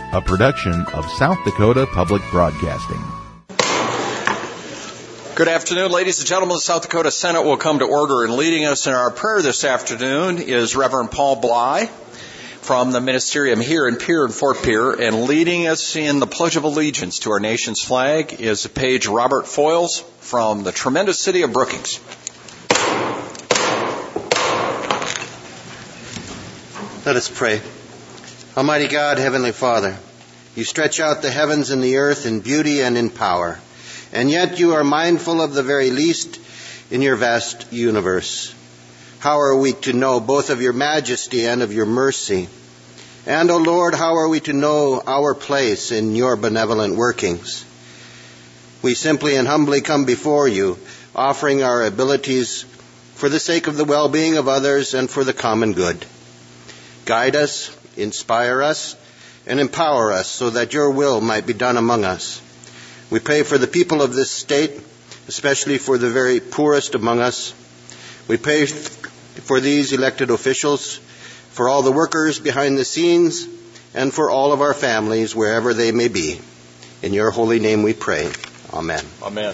a production of South Dakota Public Broadcasting. Good afternoon, ladies and gentlemen. The South Dakota Senate will come to order, and leading us in our prayer this afternoon is Reverend Paul Bly from the ministerium here in Pierre and Fort Pierre, and leading us in the Pledge of Allegiance to our nation's flag is Page Robert Foyles from the tremendous city of Brookings. Let us pray. Almighty God, Heavenly Father, you stretch out the heavens and the earth in beauty and in power, and yet you are mindful of the very least in your vast universe. How are we to know both of your majesty and of your mercy? And, O Lord, how are we to know our place in your benevolent workings? We simply and humbly come before you, offering our abilities for the sake of the well-being of others and for the common good. Guide us, inspire us, and empower us so that your will might be done among us. We pray for the people of this state, especially for the very poorest among us. We pray for these elected officials, for all the workers behind the scenes, and for all of our families, wherever they may be. In your holy name we pray. Amen. Amen.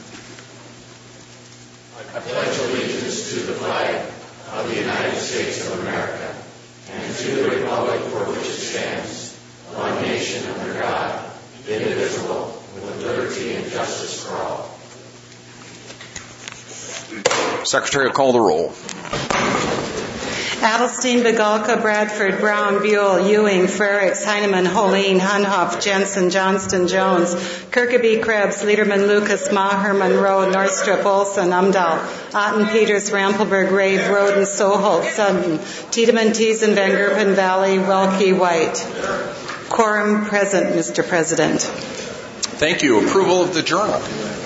I pledge allegiance to the flag of the United States of America and to the republic for which it stands, one nation under God, indivisible, with liberty and justice for all. Secretary will call the roll. Adelstein, Begalka, Bradford, Brown, Buell, Ewing, Frericks, Heinemann, Holeen, Hunhoff, Jensen, Johnston, Jones, Kirkeby, Krebs, Liederman, Lucas, Maher, Monroe, Northstrip, Olson, Umdahl, Otten, Peters, Rampelberg, Rave, Roden, Soholt, Sutton, Tiedemann, Thiesen, Van Gerpen, Valley, Welke, White. Quorum present, Mr. President. Thank you. Approval of the journal.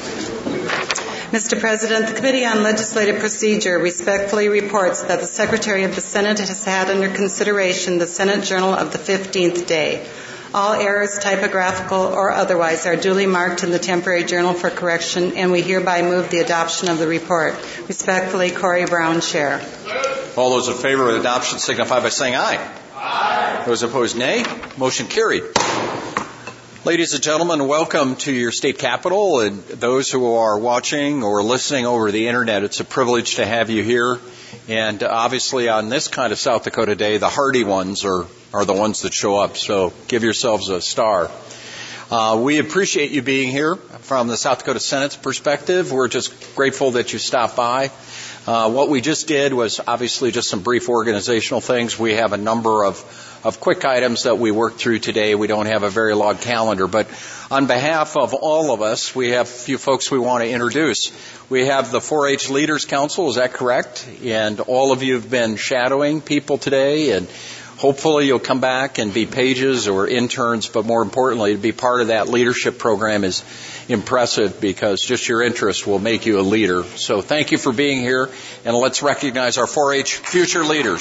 Mr. President, the Committee on Legislative Procedure respectfully reports that the Secretary of the Senate has had under consideration the Senate Journal of the 15th day. All errors, typographical or otherwise, are duly marked in the temporary journal for correction, and we hereby move the adoption of the report. Respectfully, Corey Brown, Chair. All those in favor of adoption signify by saying aye. Aye. Those opposed, nay. Motion carried. Ladies and gentlemen, welcome to your state capitol, and those who are watching or listening over the internet, it's a privilege to have you here. And obviously on this kind of South Dakota Day, the hardy ones are the ones that show up, so give yourselves a star. We appreciate you being here from the South Dakota Senate's perspective. We're just grateful that you stopped by. What we just did was obviously just some brief organizational things. We have a number of quick items that we worked through today. We don't have a very long calendar, but on behalf of all of us, we have a few folks we want to introduce. We have the 4-H Leaders Council, is that correct? And all of you have been shadowing people today, and hopefully you'll come back and be pages or interns, but more importantly, to be part of that leadership program is impressive because just your interest will make you a leader. So thank you for being here, and let's recognize our 4-H future leaders.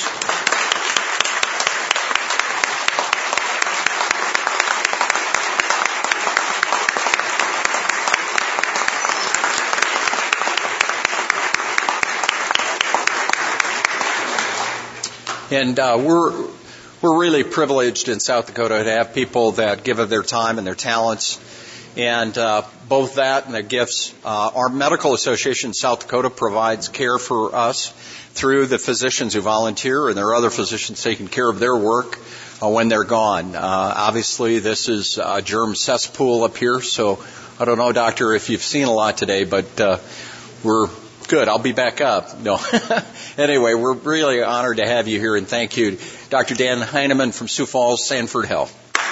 And we're really privileged in South Dakota to have people that give of their time and their talents. And both that and their gifts. Our Medical Association in South Dakota provides care for us through the physicians who volunteer, and there are other physicians taking care of their work when they're gone. Obviously, this is a germ cesspool up here, so I don't know, Doctor, if you've seen a lot today, but we're good. I'll be back up. No. Anyway, we're really honored to have you here, and thank you. Dr. Dan Heinemann from Sioux Falls Sanford Health.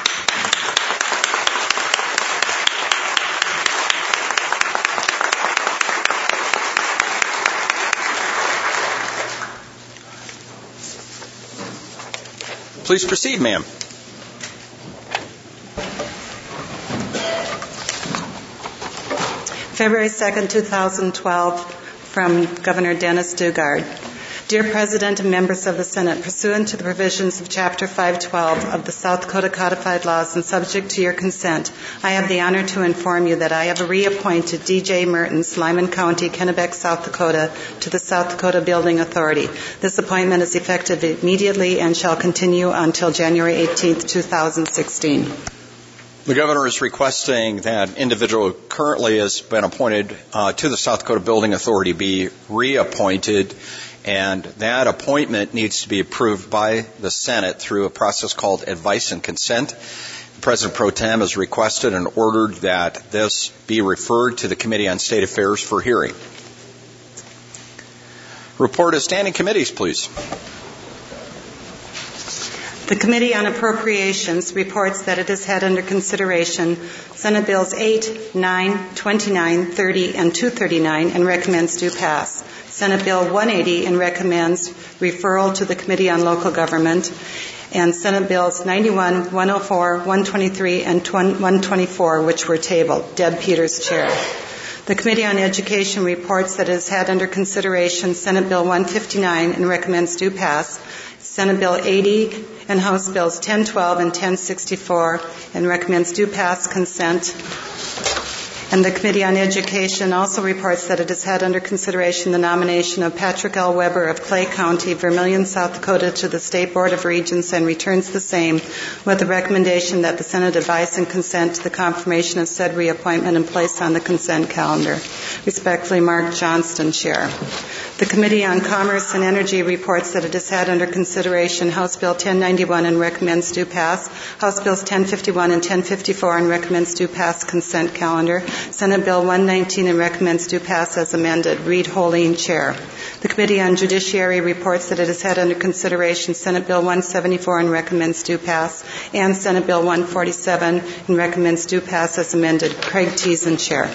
Please proceed, ma'am. February 2nd, 2012, from Governor Dennis Dugard. Dear President and members of the Senate, pursuant to the provisions of Chapter 512 of the South Dakota Codified Laws and subject to your consent, I have the honor to inform you that I have reappointed D.J. Mertens, Lyman County, Kennebec, South Dakota, to the South Dakota Building Authority. This appointment is effective immediately and shall continue until January 18, 2016. The governor is requesting that individual who currently has been appointed to the South Dakota Building Authority be reappointed, and that appointment needs to be approved by the Senate through a process called advice and consent. The President Pro Tem has requested and ordered that this be referred to the Committee on State Affairs for hearing. Report of standing committees, please. The Committee on Appropriations reports that it has had under consideration Senate Bills 8, 9, 29, 30, and 239 and recommends do pass. Senate Bill 180 and recommends referral to the Committee on Local Government, and Senate Bills 91, 104, 123, and 124, which were tabled. Deb Peters, Chair. The Committee on Education reports that it has had under consideration Senate Bill 159 and recommends do pass, Senate Bill 80 and House Bills 1012 and 1064 and recommends do pass consent. And the Committee on Education also reports that it has had under consideration the nomination of Patrick L. Weber of Clay County, Vermilion, South Dakota, to the State Board of Regents and returns the same with the recommendation that the Senate advise and consent to the confirmation of said reappointment and place on the consent calendar. Respectfully, Mark Johnston, Chair. The Committee on Commerce and Energy reports that it has had under consideration House Bill 1091 and recommends do pass, House Bills 1051 and 1054 and recommends do pass consent calendar, Senate Bill 119 and recommends do pass as amended. Reed Holeen, Chair. The Committee on Judiciary reports that it has had under consideration Senate Bill 174 and recommends do pass, and Senate Bill 147 and recommends do pass as amended. Craig Teason, Chair.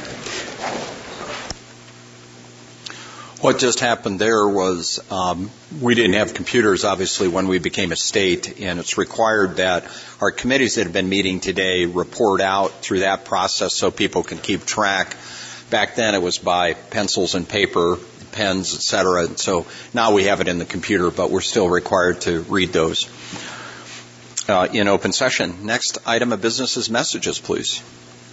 What just happened there was we didn't have computers, obviously, when we became a state, and it's required that our committees that have been meeting today report out through that process so people can keep track. Back then it was by pencils and paper, pens, et cetera, and so now we have it in the computer, but we're still required to read those in open session. Next item of business is messages, please.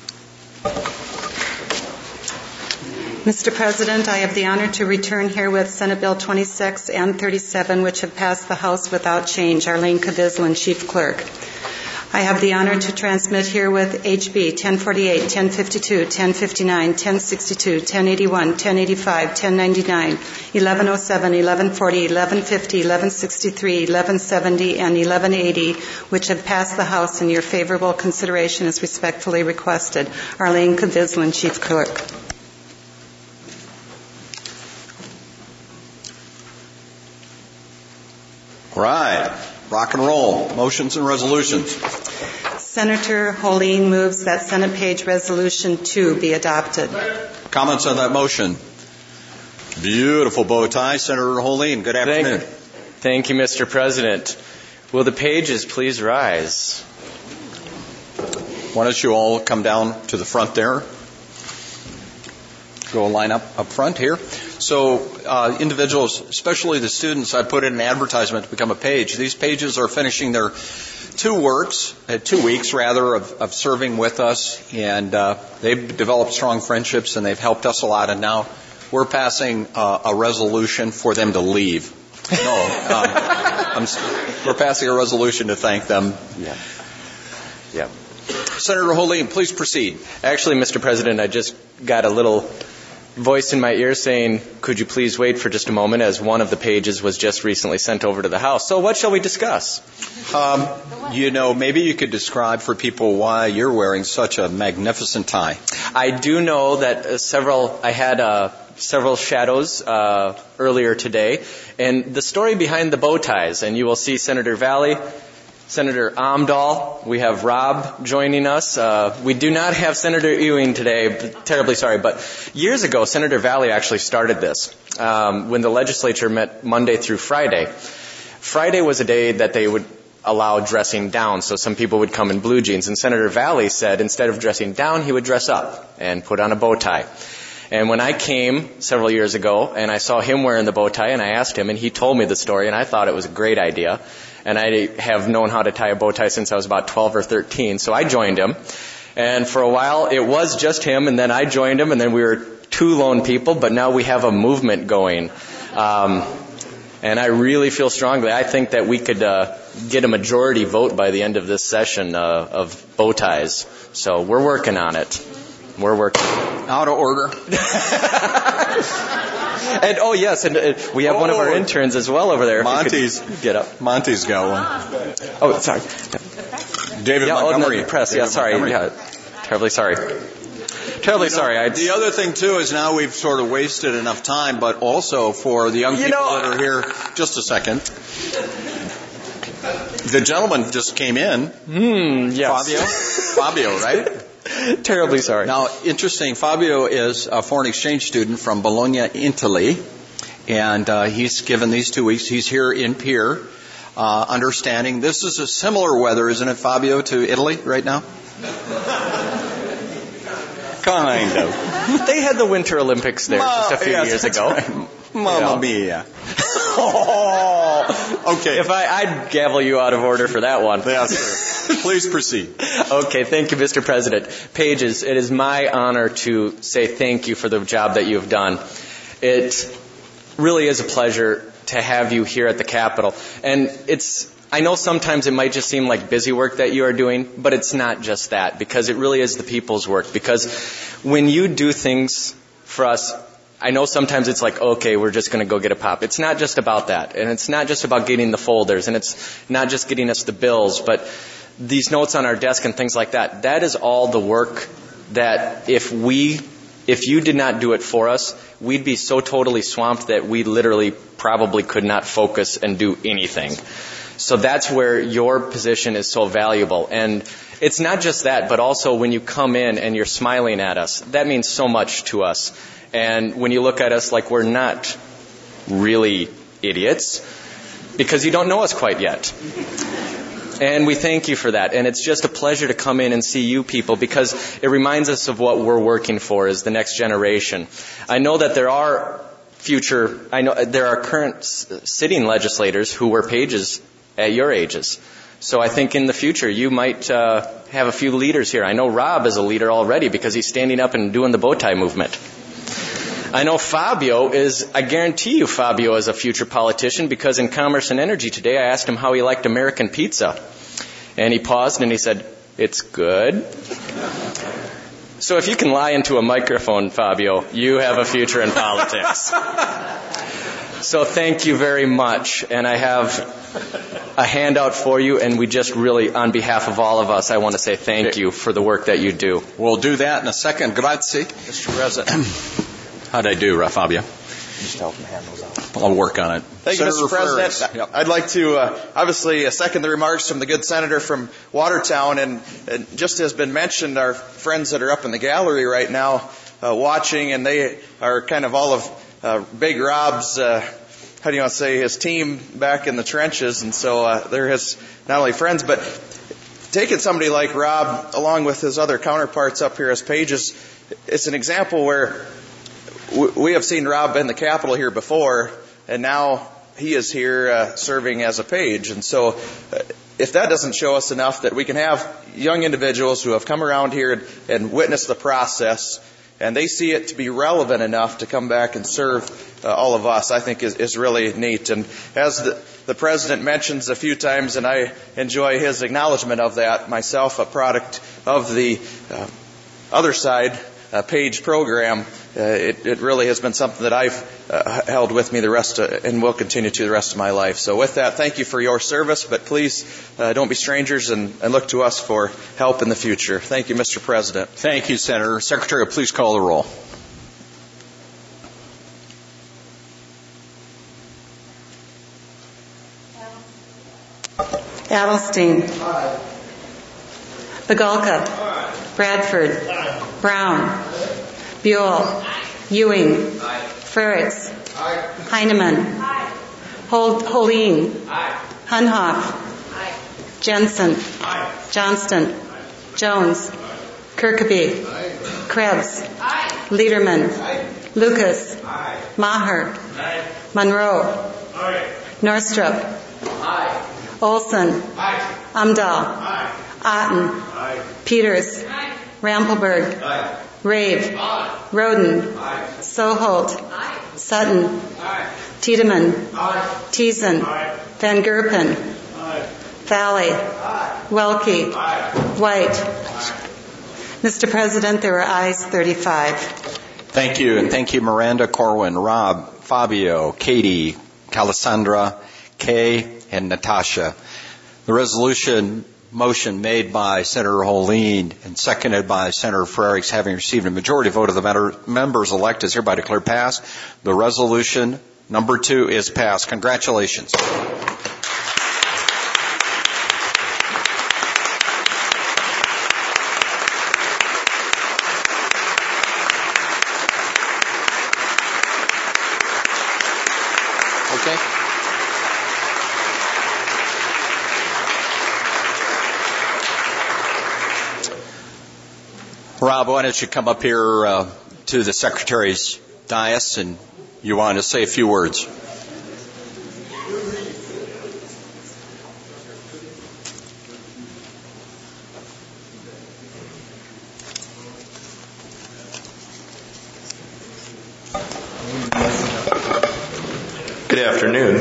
Mr. President, I have the honor to return herewith Senate Bill 26 and 37, which have passed the House without change. Arlene Kavizlin, Chief Clerk. I have the honor to transmit herewith HB 1048, 1052, 1059, 1062, 1081, 1085, 1099, 1107, 1140, 1150, 1163, 1170, and 1180, which have passed the House, and your favorable consideration is respectfully requested. Arlene Kavizlin, Chief Clerk. Right. Rock and roll. Motions and resolutions. Senator Holeen moves that Senate Page Resolution 2 be adopted. Comments on that motion? Beautiful bow tie. Senator Holeen, good afternoon. Thank you, Mr. President. Will the pages please rise? Why don't you all come down to the front there? Go line up front here. So individuals, especially the students, I put in an advertisement to become a page. These pages are finishing their 2 weeks of serving with us, and they've developed strong friendships, and they've helped us a lot, and now we're passing a resolution for them to leave. We're passing a resolution to thank them. Yeah. Senator Holeen, please proceed. Actually, Mr. President, I just got a little voice in my ear saying, could you please wait for just a moment, as one of the pages was just recently sent over to the House. So what shall we discuss? Maybe you could describe for people why you're wearing such a magnificent tie. I do know that I had several shadows earlier today, and the story behind the bow ties, and you will see Senator Valley, Senator Amdahl, we have Rob joining us. We do not have Senator Ewing today, terribly sorry, but years ago Senator Valley actually started this when the legislature met Monday through Friday. Friday was a day that they would allow dressing down, so some people would come in blue jeans, and Senator Valley said instead of dressing down, he would dress up and put on a bow tie. And when I came several years ago and I saw him wearing the bow tie and I asked him and he told me the story and I thought it was a great idea. And I have known how to tie a bow tie since I was about 12 or 13. So I joined him. And for a while it was just him and then I joined him and then we were two lone people, but now we have a movement going. And I really feel strongly, I think that we could get a majority vote by the end of this session of bow ties. So we're working on it. We're working. Out of order. And oh yes, and we have one of our interns as well over there. Monty's get up. Monty's got one. Oh, sorry. David Montgomery. Oh, no, press. David Yeah, sorry. Montgomery. Yeah, terribly sorry. Terribly sorry. The other thing too is now we've sort of wasted enough time, but also for the young people that are here. Just a second. The gentleman just came in. Yes. Fabio, right? Terribly sorry. Now, interesting, Fabio is a foreign exchange student from Bologna, Italy, and he's given these 2 weeks. He's here in Pier, understanding. This is a similar weather, isn't it, Fabio, to Italy right now? Kind of. They had the Winter Olympics there just a few years ago. Right. Mamma mia. Okay. If I'd gavel you out of order for that one. Yes, sir. Please proceed. Okay, thank you, Mr. President. Pages, it is my honor to say thank you for the job that you've done. It really is a pleasure to have you here at the Capitol. And I know sometimes it might just seem like busy work that you are doing, but it's not just that, because it really is the people's work. Because when you do things for us, I know sometimes it's like, okay, we're just going to go get a pop. It's not just about that. And it's not just about getting the folders. And it's not just getting us the bills. But these notes on our desk and things like that, that is all the work that if you did not do it for us, we'd be so totally swamped that we literally probably could not focus and do anything. So that's where your position is so valuable. And it's not just that, but also when you come in and you're smiling at us, that means so much to us. And when you look at us like we're not really idiots, because you don't know us quite yet. And we thank you for that. And it's just a pleasure to come in and see you people, because it reminds us of what we're working for as the next generation. I know that there are current sitting legislators who were pages at your ages. So I think in the future you might have a few leaders here. I know Rob is a leader already because he's standing up and doing the bow tie movement. I know I guarantee you Fabio is a future politician, because in Commerce and Energy today I asked him how he liked American pizza. And he paused and he said, "It's good." So if you can lie into a microphone, Fabio, you have a future in politics. So thank you very much. And I have a handout for you, and we just really, on behalf of all of us, I want to say thank you for the work that you do. We'll do that in a second. Grazie. Mr. President. How'd I do, Fabio? Just help him hand those out. I'll work on it. Thank you, Mr. President. Yep. I'd like to obviously second the remarks from the good senator from Watertown. And just as been mentioned, our friends that are up in the gallery right now watching, and they are kind of all of Big Rob's, his team back in the trenches. And so they're his not only friends, but taking somebody like Rob along with his other counterparts up here as pages, it's an example where we have seen Rob in the Capitol here before, and now he is here serving as a page. And so if that doesn't show us enough that we can have young individuals who have come around here and witnessed the process, and they see it to be relevant enough to come back and serve all of us, I think is really neat. And as the President mentions a few times, and I enjoy his acknowledgement of that, myself, a product of the other side page program, it really has been something that I've held with me and will continue to the rest of my life. So with that, thank you for your service, but please don't be strangers and look to us for help in the future. Thank you, Mr. President. Thank you, Senator. Secretary, please call the roll. Adelstein. Bagalka. Bradford. Brown. Buell. Ewing. Frerichs. Heinemann. Holeen. Hunhoff. Jensen. Johnston. Jones. Kirkeby. Krebs. Lederman. Lucas. Aye. Maher. Aye. Monroe. Aye. Norstrup. Aye. Olson. Aye. Umdahl. Aye. Otten. Aye. Peters. Aye. Rampelberg. Aye. Rave. Aye. Roden. Aye. Soholt. Aye. Sutton. Aye. Tiedemann. Aye. Thiessen. Aye. Van Gerpen. Aye. Valley. Aye. Welke. Aye. White. Mr. President, there are ayes 35. Thank you, and thank you, Miranda, Corwin, Rob, Fabio, Katie, Calasandra, Kay, and Natasha. The resolution motion made by Senator Holeen and seconded by Senator Frerichs, having received a majority vote of the members elect, is hereby declared passed. The resolution number 2 is passed. Congratulations. Okay. Rob, why don't you come up here to the Secretary's dais, and you want to say a few words. Good afternoon.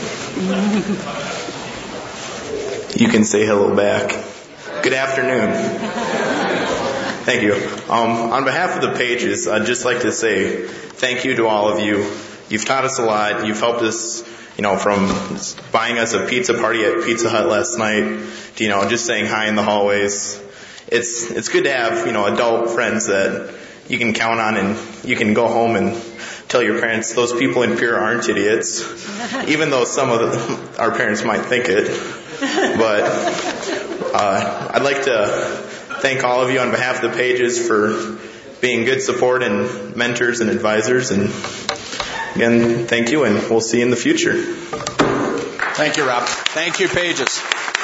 You can say hello back. Good afternoon. Thank you. On behalf of the Pages, I'd just like to say thank you to all of you. You've taught us a lot. You've helped us, from buying us a pizza party at Pizza Hut last night to, just saying hi in the hallways. It's good to have, adult friends that you can count on, and you can go home and tell your parents those people in Pierre aren't idiots, even though some of our parents might think it. But I'd like to thank all of you on behalf of the Pages for being good support and mentors and advisors. And again, thank you, and we'll see you in the future. Thank you, Rob. Thank you, Pages.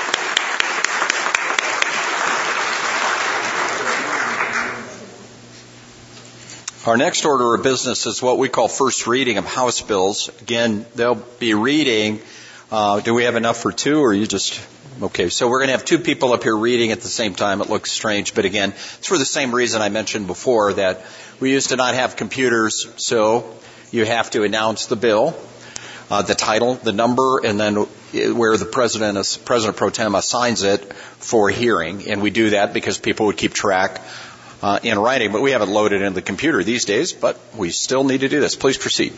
Our next order of business is what we call first reading of House bills. Again, they'll be reading. Do we have enough for two, or are you just... Okay, so we're going to have two people up here reading at the same time. It looks strange, but again, it's for the same reason I mentioned before, that we used to not have computers, so you have to announce the bill, the title, the number, and then where the President Pro Tem assigns it for hearing. And we do that because people would keep track in writing, but we have it loaded into the computer these days, but we still need to do this. Please proceed.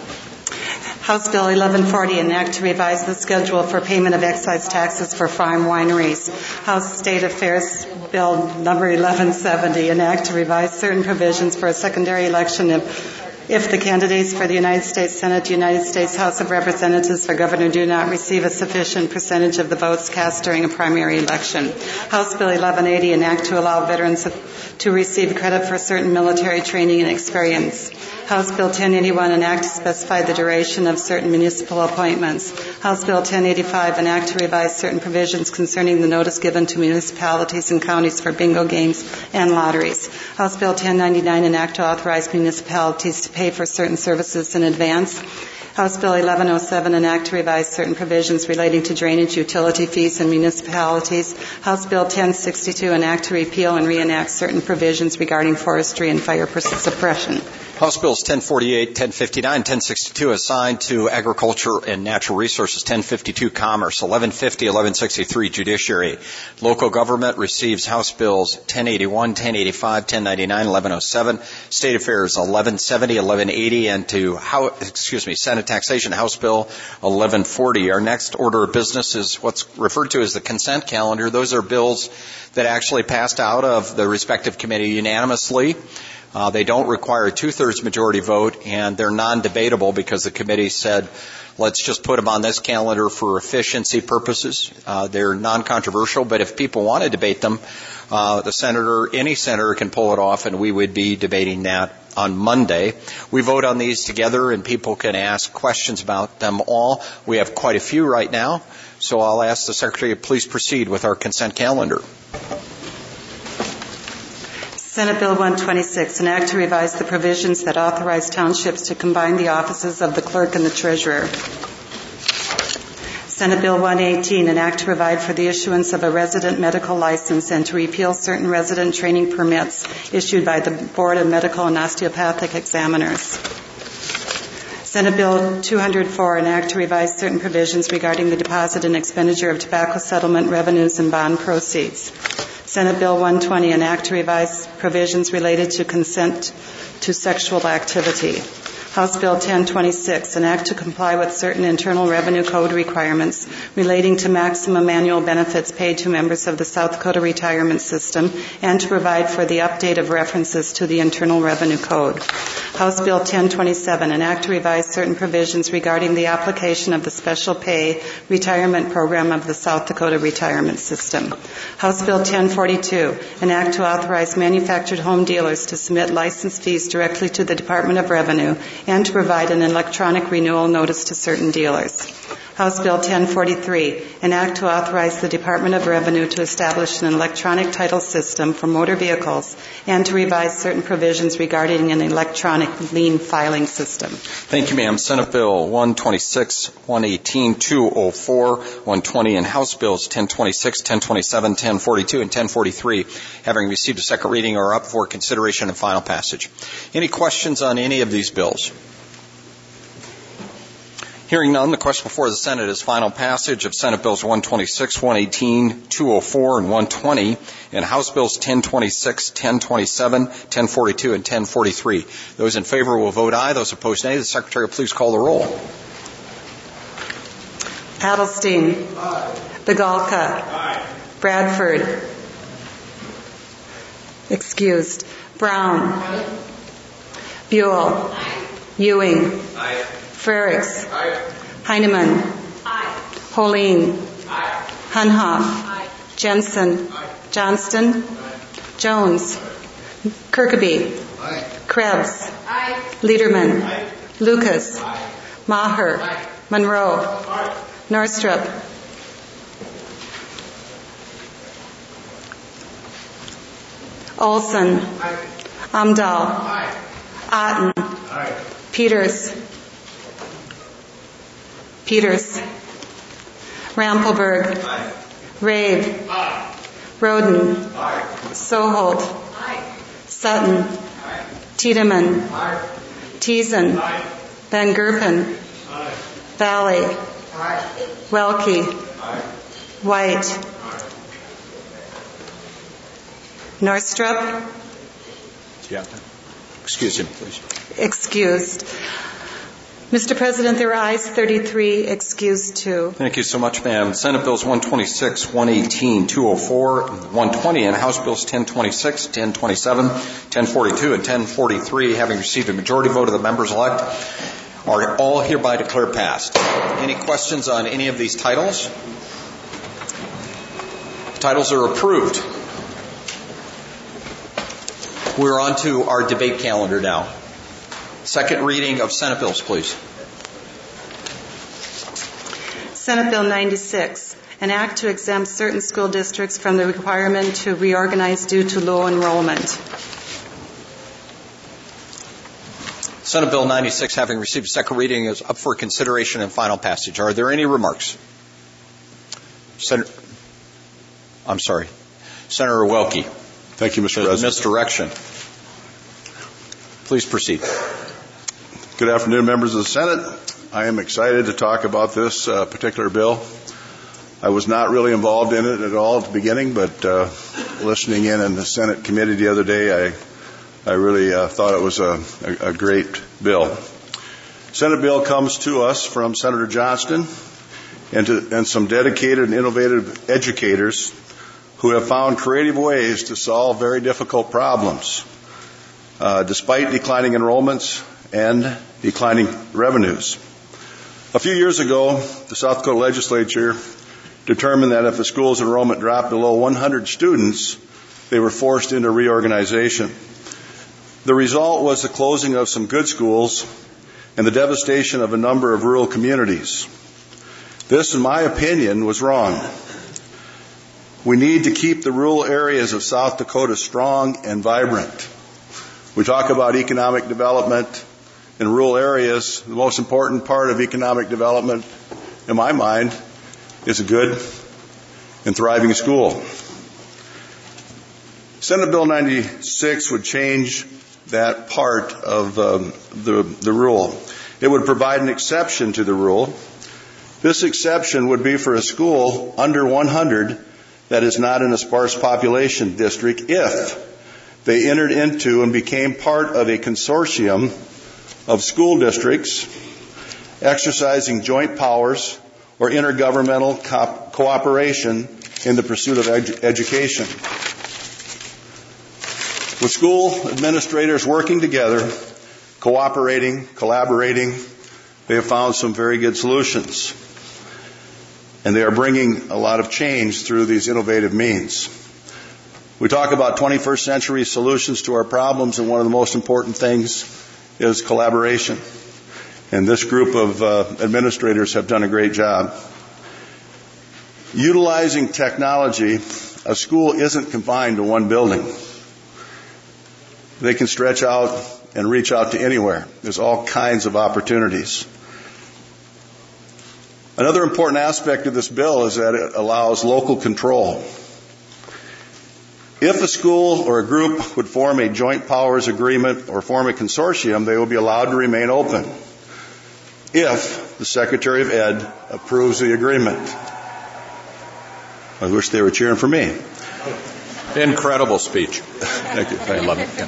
House Bill 1140, an act to revise the schedule for payment of excise taxes for farm wineries. House State Affairs Bill number 1170, an act to revise certain provisions for a secondary election if the candidates for the United States Senate, United States House of Representatives for governor do not receive a sufficient percentage of the votes cast during a primary election. House Bill 1180, an act to allow veterans to receive credit for certain military training and experience. House Bill 1081, an act to specify the duration of certain municipal appointments. House Bill 1085, an act to revise certain provisions concerning the notice given to municipalities and counties for bingo games and lotteries. House Bill 1099, an act to authorize municipalities to pay for certain services in advance. House Bill 1107, an act to revise certain provisions relating to drainage utility fees in municipalities. House Bill 1062, an act to repeal and reenact certain provisions regarding forestry and fire suppression. House Bills 1048, 1059, 1062 assigned to Agriculture and Natural Resources, 1052 Commerce, 1150, 1163 Judiciary. Local Government receives House Bills 1081, 1085, 1099, 1107. State Affairs 1170, 1180, and to Senate Taxation House Bill 1140. Our next order of business is what's referred to as the consent calendar. Those are bills that actually passed out of the respective committee unanimously. They don't require a 2/3 majority vote, and they're non-debatable because the committee said, let's just put them on this calendar for efficiency purposes. They're non-controversial, but if people want to debate them, any senator can pull it off, and we would be debating that on Monday. We vote on these together, and people can ask questions about them all. We have quite a few right now, so I'll ask the Secretary to please proceed with our consent calendar. Senate Bill 126, an act to revise the provisions that authorize townships to combine the offices of the clerk and the treasurer. Senate Bill 118, an act to provide for the issuance of a resident medical license and to repeal certain resident training permits issued by the Board of Medical and Osteopathic Examiners. Senate Bill 204, an act to revise certain provisions regarding the deposit and expenditure of tobacco settlement revenues and bond proceeds. Senate Bill 120, an act to revise provisions related to consent to sexual activity. House Bill 1026, an act to comply with certain Internal Revenue Code requirements relating to maximum annual benefits paid to members of the South Dakota Retirement System and to provide for the update of references to the Internal Revenue Code. House Bill 1027, an act to revise certain provisions regarding the application of the Special Pay Retirement Program of the South Dakota Retirement System. House Bill 1042, an act to authorize manufactured home dealers to submit license fees directly to the Department of Revenue and to provide an electronic renewal notice to certain dealers. House Bill 1043, an act to authorize the Department of Revenue to establish an electronic title system for motor vehicles and to revise certain provisions regarding an electronic lien filing system. Thank you, ma'am. Senate Bill 126, 118, 204, 120, and House Bills 1026, 1027, 1042, and 1043, having received a second reading, are up for consideration and final passage. Any questions on any of these bills? Hearing none, the question before the Senate is final passage of Senate Bills 126, 118, 204, and 120, and House Bills 1026, 1027, 1042, and 1043. Those in favor will vote aye. Those opposed, nay. The Secretary will please call the roll. Adelstein. Aye. Begalka. Aye. Bradford. Excused. Brown. Aye. Buell. Aye. Ewing. Aye. Frerichs. Aye. Heineman. Aye. Holeen. Aye. Hunhoff. Aye. Jensen. Aye. Johnston. Aye. Jones. Aye. Kirkeby. Aye. Krebs. Aye. Lederman. Aye. Lucas. Aye. Maher. Aye. Monroe. Aye. Norstrup. Olson. Aye. Amdahl. Aye. Otten. Aye. Peters. Rampelberg. Aye. Rave. Aye. Roden. Aye. Soholt. Aye. Sutton. Aye. Tiedemann. Aye. Teason. Aye. Van Gerpen. Aye. Valley. Aye. Welke. Aye. White. Aye. Norstrup. Yeah. Excuse him, please. Excused. Mr. President, there are ayes 33, excused 2. Thank you so much, ma'am. Senate Bills 126, 118, 204, 120, and House Bills 1026, 1027, 1042, and 1043, having received a majority vote of the members-elect, are all hereby declared passed. Any questions on any of these titles? Titles are approved. We're on to our debate calendar now. Second reading of Senate bills, please. Senate Bill 96, an act to exempt certain school districts from the requirement to reorganize due to low enrollment. Senate Bill 96, having received a second reading, is up for consideration and final passage. Are there any remarks? Senator Welke. Thank you, Mr. President. Misdirection. Please proceed. Good afternoon, members of the Senate. I am excited to talk about this particular bill. I was not really involved in it at all at the beginning, but listening in the Senate committee the other day, I really thought it was a great bill. Senate bill comes to us from Senator Johnston and some dedicated and innovative educators who have found creative ways to solve very difficult problems, despite declining enrollments and declining revenues. A few years ago, the South Dakota legislature determined that if a school's enrollment dropped below 100 students, they were forced into reorganization. The result was the closing of some good schools and the devastation of a number of rural communities. This, in my opinion, was wrong. We need to keep the rural areas of South Dakota strong and vibrant. We talk about economic development in rural areas. The most important part of economic development, in my mind, is a good and thriving school. Senate Bill 96 would change that part of the rule. It would provide an exception to the rule. This exception would be for a school under 100 that is not in a sparse population district if they entered into and became part of a consortium of school districts exercising joint powers or intergovernmental cooperation in the pursuit of education. With school administrators working together, cooperating, collaborating, they have found some very good solutions. And they are bringing a lot of change through these innovative means. We talk about 21st century solutions to our problems, and one of the most important things is collaboration. And this group of administrators have done a great job. Utilizing technology, a school isn't confined to one building. They can stretch out and reach out to anywhere. There's all kinds of opportunities. Another important aspect of this bill is that it allows local control. If a school or a group would form a joint powers agreement or form a consortium, they will be allowed to remain open if the Secretary of Ed approves the agreement. I wish they were cheering for me. Incredible speech. Thank you. I love it. Yeah.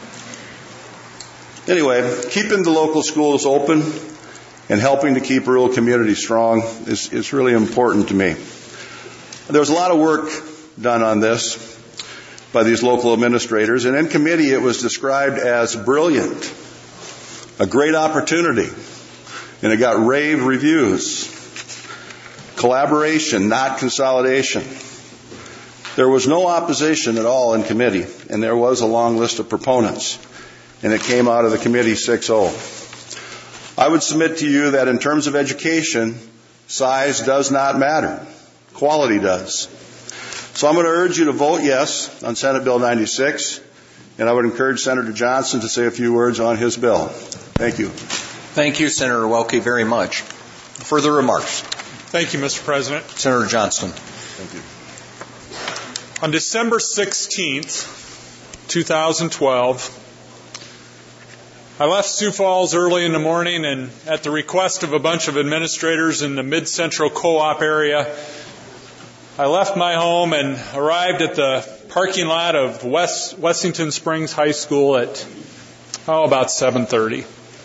Anyway, keeping the local schools open and helping to keep rural communities strong is really important to me. There was a lot of work done on this by these local administrators, and in committee it was described as brilliant, a great opportunity, and it got rave reviews. Collaboration, not consolidation. There was no opposition at all in committee, and there was a long list of proponents, and it came out of the committee 6-0. I would submit to you that in terms of education, size does not matter. Quality does. So I'm going to urge you to vote yes on Senate Bill 96, and I would encourage Senator Johnson to say a few words on his bill. Thank you. Thank you, Senator Welke, very much. Further remarks? Thank you, Mr. President. Senator Johnston. Thank you. On December 16th, 2012, I left Sioux Falls early in the morning, and at the request of a bunch of administrators in the Mid-Central Co-op area, I left my home and arrived at the parking lot of Wessington Springs High School at about 7:30.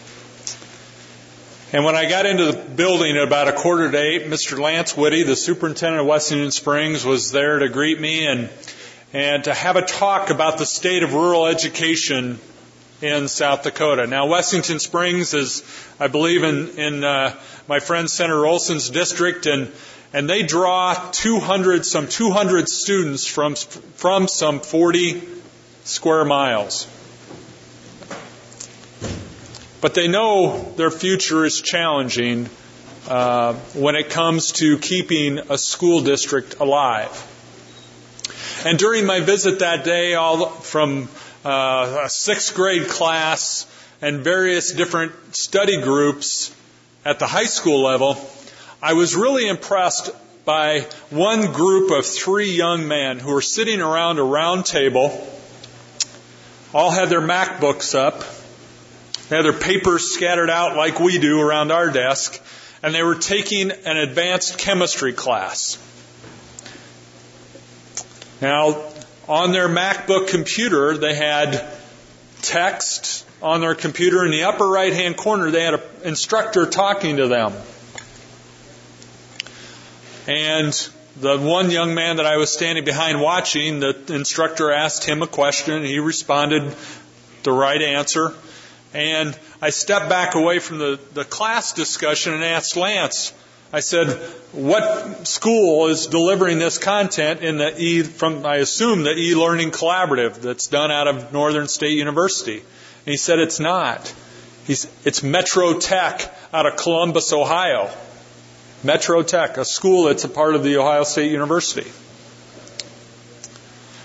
And when I got into the building at about 7:45, Mr. Lance Whitty, the superintendent of Wessington Springs, was there to greet me and to have a talk about the state of rural education in South Dakota. Now, Wessington Springs is, I believe, in my friend Senator Olson's district, and they draw 200 students from some 40 square miles. But they know their future is challenging when it comes to keeping a school district alive. And during my visit that day, all from a 6th grade class and various different study groups at the high school level, I was really impressed by one group of 3 young men who were sitting around a round table, all had their MacBooks up, they had their papers scattered out like we do around our desk, and they were taking an advanced chemistry class. Now, on their MacBook computer, they had text on their computer. In the upper right-hand corner, they had an instructor talking to them. And the one young man that I was standing behind watching, the instructor asked him a question, and he responded the right answer. And I stepped back away from the class discussion and asked Lance, I said, what school is delivering this content in I assume, the e-learning collaborative that's done out of Northern State University? And he said, it's not. It's Metro Tech out of Columbus, Ohio. Metro Tech, a school that's a part of the Ohio State University.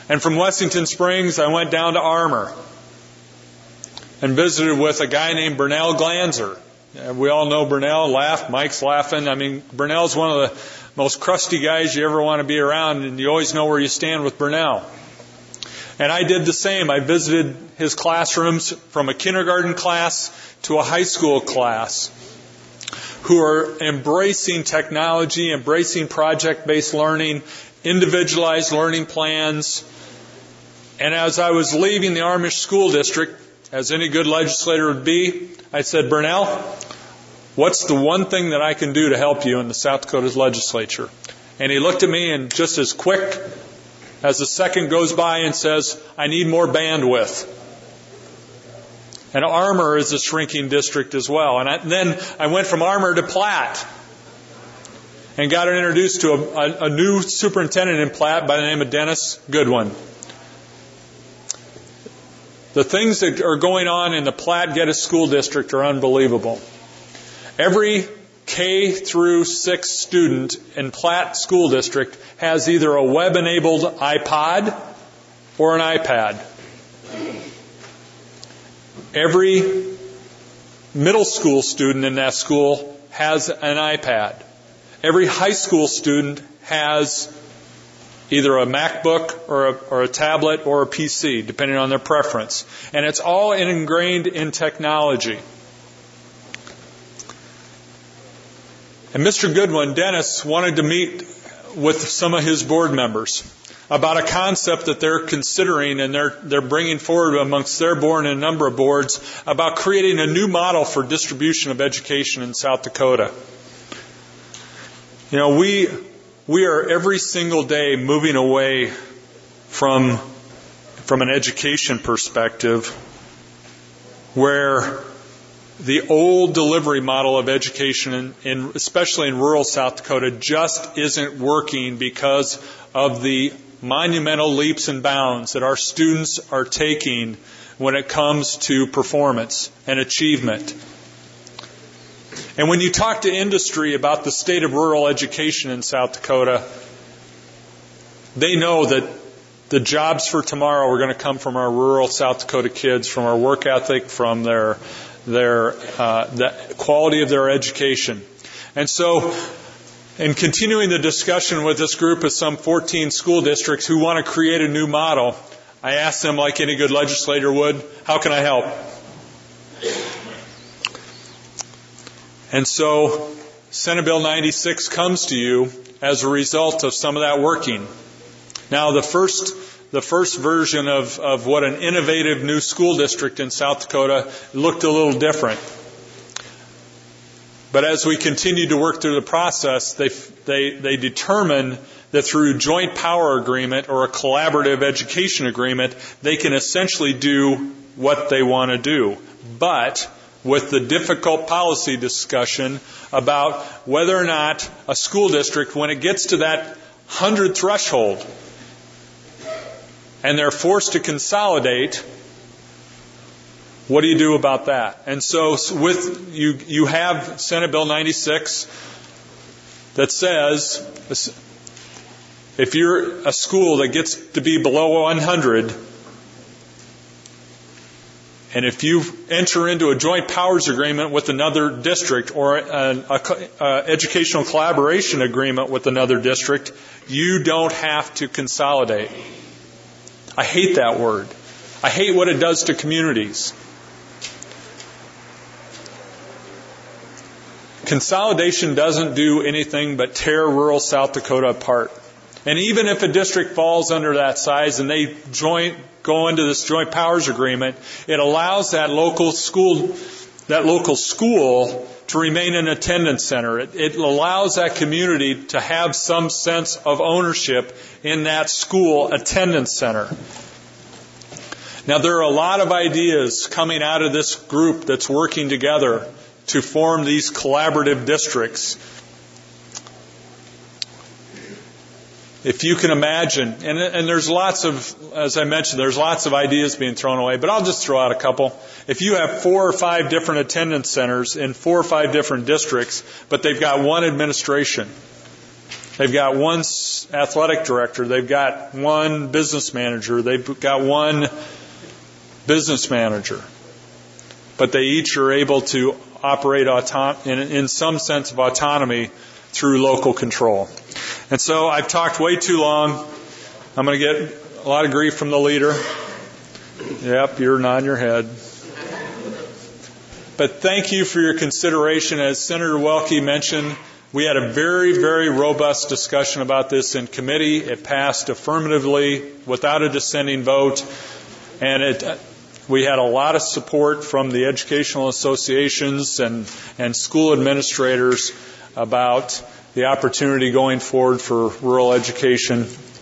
And from Wessington Springs, I went down to Armour and visited with a guy named Burnell Glanzer. We all know Burnell. Mike's laughing. I mean, Burnell's one of the most crusty guys you ever want to be around, and you always know where you stand with Burnell. And I did the same. I visited his classrooms from a kindergarten class to a high school class who are embracing technology, embracing project-based learning, individualized learning plans. And as I was leaving the Amish school district, as any good legislator would be, I said, Burnell, what's the one thing that I can do to help you in the South Dakota's legislature? And he looked at me and just as quick as the second goes by and says, I need more bandwidth. And Armour is a shrinking district as well. And then I went from Armour to Platte and got introduced to a new superintendent in Platte by the name of Dennis Goodwin. The things that are going on in the Platte Geddes School District are unbelievable. Every K through 6 student in Platte School District has either a web-enabled iPod or an iPad. Every middle school student in that school has an iPad. Every high school student has either a MacBook or a tablet or a PC, depending on their preference. And it's all ingrained in technology. And Mr. Goodwin, Dennis, wanted to meet with some of his board members about a concept that they're considering and they're bringing forward amongst their board and a number of boards about creating a new model for distribution of education in South Dakota. You know, we are every single day moving away from an education perspective where the old delivery model of education, especially in rural South Dakota, just isn't working because of the monumental leaps and bounds that our students are taking when it comes to performance and achievement. And when you talk to industry about the state of rural education in South Dakota, they know that the jobs for tomorrow are going to come from our rural South Dakota kids, from our work ethic, from the quality of their education. And so, in continuing the discussion with this group of some 14 school districts who want to create a new model, I asked them, like any good legislator would, how can I help? And so, Senate Bill 96 comes to you as a result of some of that working. Now, the first version of what an innovative new school district in South Dakota looked a little different. But as we continued to work through the process, they determined that through joint power agreement or a collaborative education agreement, they can essentially do what they want to do. But with the difficult policy discussion about whether or not a school district, when it gets to that 100 threshold, and they're forced to consolidate, what do you do about that? And so with you have Senate Bill 96 that says if you're a school that gets to be below 100, and if you enter into a joint powers agreement with another district or an educational collaboration agreement with another district, you don't have to consolidate. I hate that word. I hate what it does to communities. Consolidation doesn't do anything but tear rural South Dakota apart. And even if a district falls under that size and they go into this joint powers agreement, it allows that local school to remain an attendance center. It allows that community to have some sense of ownership in that school attendance center. Now, there are a lot of ideas coming out of this group that's working together to form these collaborative districts. If you can imagine, and there's lots of, as I mentioned, there's lots of ideas being thrown away, but I'll just throw out a couple. If you have 4 or 5 different attendance centers in 4 or 5 different districts, but they've got one administration, they've got one athletic director, they've got one business manager, they've got one business manager. But they each are able to operate in some sense of autonomy through local control. And so I've talked way too long. I'm going to get a lot of grief from the leader. Yep, you're nodding your head. But thank you for your consideration. As Senator Welke mentioned, we had a very, very robust discussion about this in committee. It passed affirmatively without a dissenting vote. And we had a lot of support from the educational associations and school administrators about the opportunity going forward for rural education.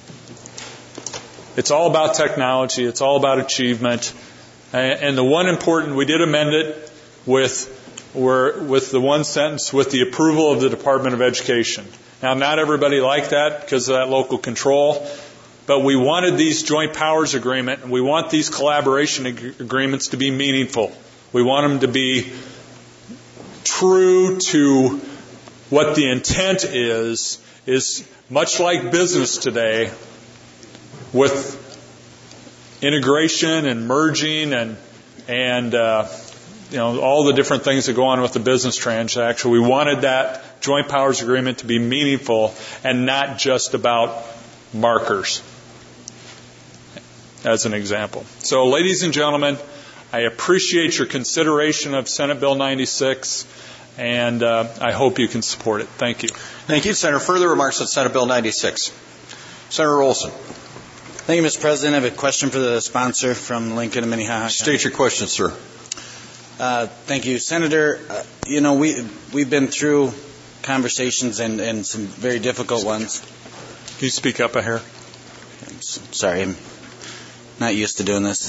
It's all about technology. It's all about achievement. And the one important, we did amend it with the one sentence, with the approval of the Department of Education. Now, not everybody liked that because of that local control, but we wanted these joint powers agreement, and we want these collaboration agreements to be meaningful. We want them to be true to what the intent is much like business today, with integration and merging and all the different things that go on with the business transaction. We wanted that joint powers agreement to be meaningful and not just about markers, as an example. So, ladies and gentlemen, I appreciate your consideration of Senate Bill 96, and I hope you can support it. Thank you. Thank you, Senator. Further remarks on Senate Bill 96. Senator Olson. Thank you, Mr. President. I have a question for the sponsor from Lincoln and Minnehaha. State your question, sir. Thank you, Senator. We've been through conversations and some very difficult ones. Can you speak up a hair? Sorry, I'm not used to doing this.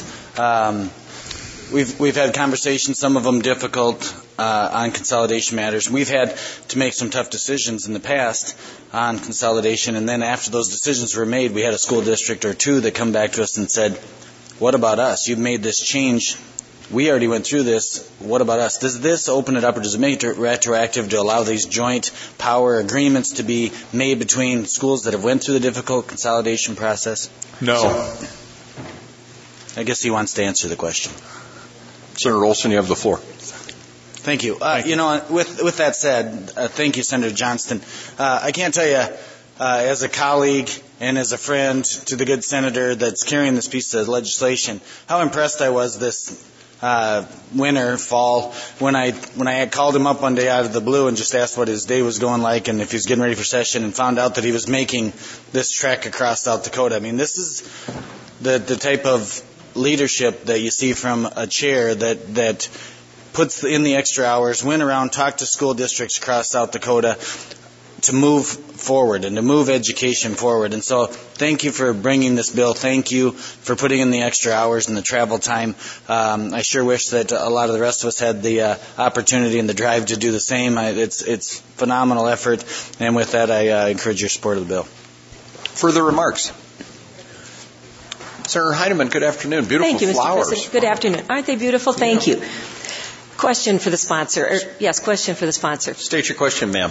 We've had conversations, some of them difficult, on consolidation matters. We've had to make some tough decisions in the past on consolidation, and then after those decisions were made, we had a school district or two that come back to us and said, "What about us? You've made this change. We already went through this. What about us?" Does this open it up, or does it make it retroactive to allow these joint power agreements to be made between schools that have went through the difficult consolidation process? No. So, I guess he wants to answer the question. Senator Olson, you have the floor. Thank you. With that said, thank you, Senator Johnston. I can't tell you, as a colleague and as a friend to the good senator that's carrying this piece of legislation, how impressed I was this fall, when I had called him up one day out of the blue and just asked what his day was going like and if he was getting ready for session, and found out that he was making this trek across South Dakota. I mean, this is the type of leadership that you see from a chair that puts in the extra hours, went around, talked to school districts across South Dakota to move forward and to move education forward. And so thank you for bringing this bill. Thank you for putting in the extra hours and the travel time. I sure wish that a lot of the rest of us had the opportunity and the drive to do the same. It's phenomenal effort. And with that, I encourage your support of the bill. Further remarks? Senator Heineman, good afternoon. Beautiful Thank you, flowers. Mr. President. Good afternoon. Aren't they beautiful? Thank you. Question for the sponsor. Question for the sponsor. State your question, ma'am.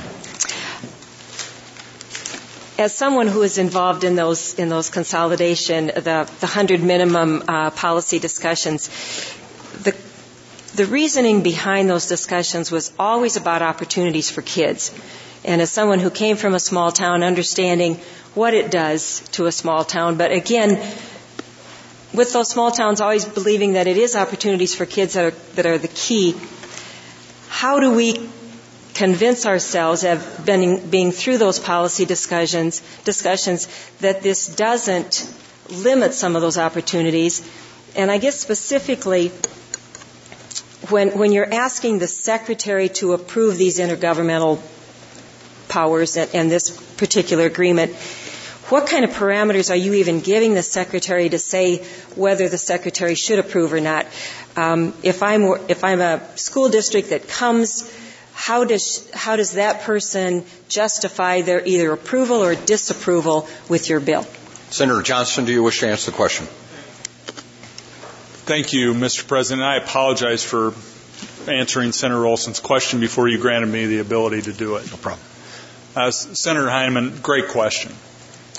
As someone who is involved in those consolidation, the 100 minimum policy discussions, the reasoning behind those discussions was always about opportunities for kids. And as someone who came from a small town, understanding what it does to a small town, but again, with those small towns always believing that it is opportunities for kids that are the key, how do we convince ourselves, being through those policy discussions, that this doesn't limit some of those opportunities? And I guess specifically, when you're asking the Secretary to approve these intergovernmental powers and this particular agreement, what kind of parameters are you even giving the Secretary to say whether the Secretary should approve or not? If I'm a school district that comes, how does that person justify their either approval or disapproval with your bill? Senator Johnston, do you wish to answer the question? Thank you, Mr. President. I apologize for answering Senator Olson's question before you granted me the ability to do it. No problem. Senator Heineman, great question.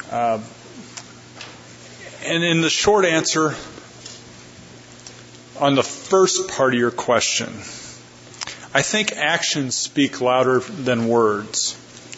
And in the short answer, on the first part of your question, I think actions speak louder than words.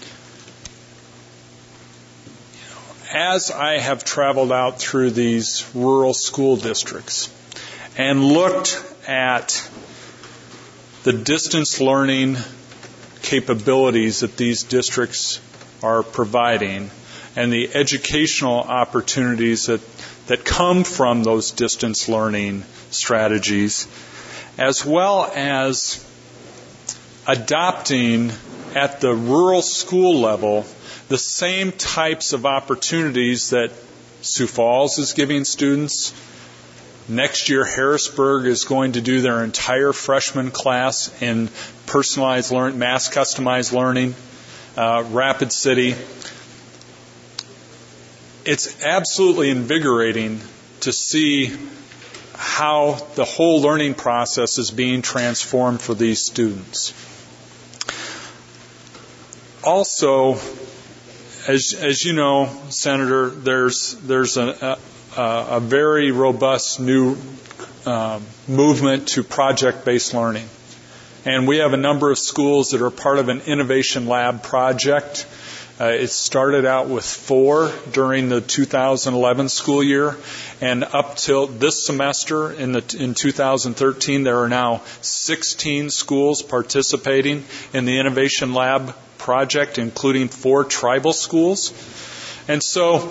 As I have traveled out through these rural school districts and looked at the distance learning capabilities that these districts are providing and the educational opportunities that come from those distance learning strategies, as well as adopting at the rural school level the same types of opportunities that Sioux Falls is giving students. Next year, Harrisburg is going to do their entire freshman class in personalized learning, mass customized learning. Rapid City. It's absolutely invigorating to see how the whole learning process is being transformed for these students. Also, as you know, Senator, there's a very robust new movement to project-based learning. And we have a number of schools that are part of an Innovation Lab project. It started out with 4 during the 2011 school year, and up till this semester in 2013, there are now 16 schools participating in the Innovation Lab project, including 4 tribal schools. And so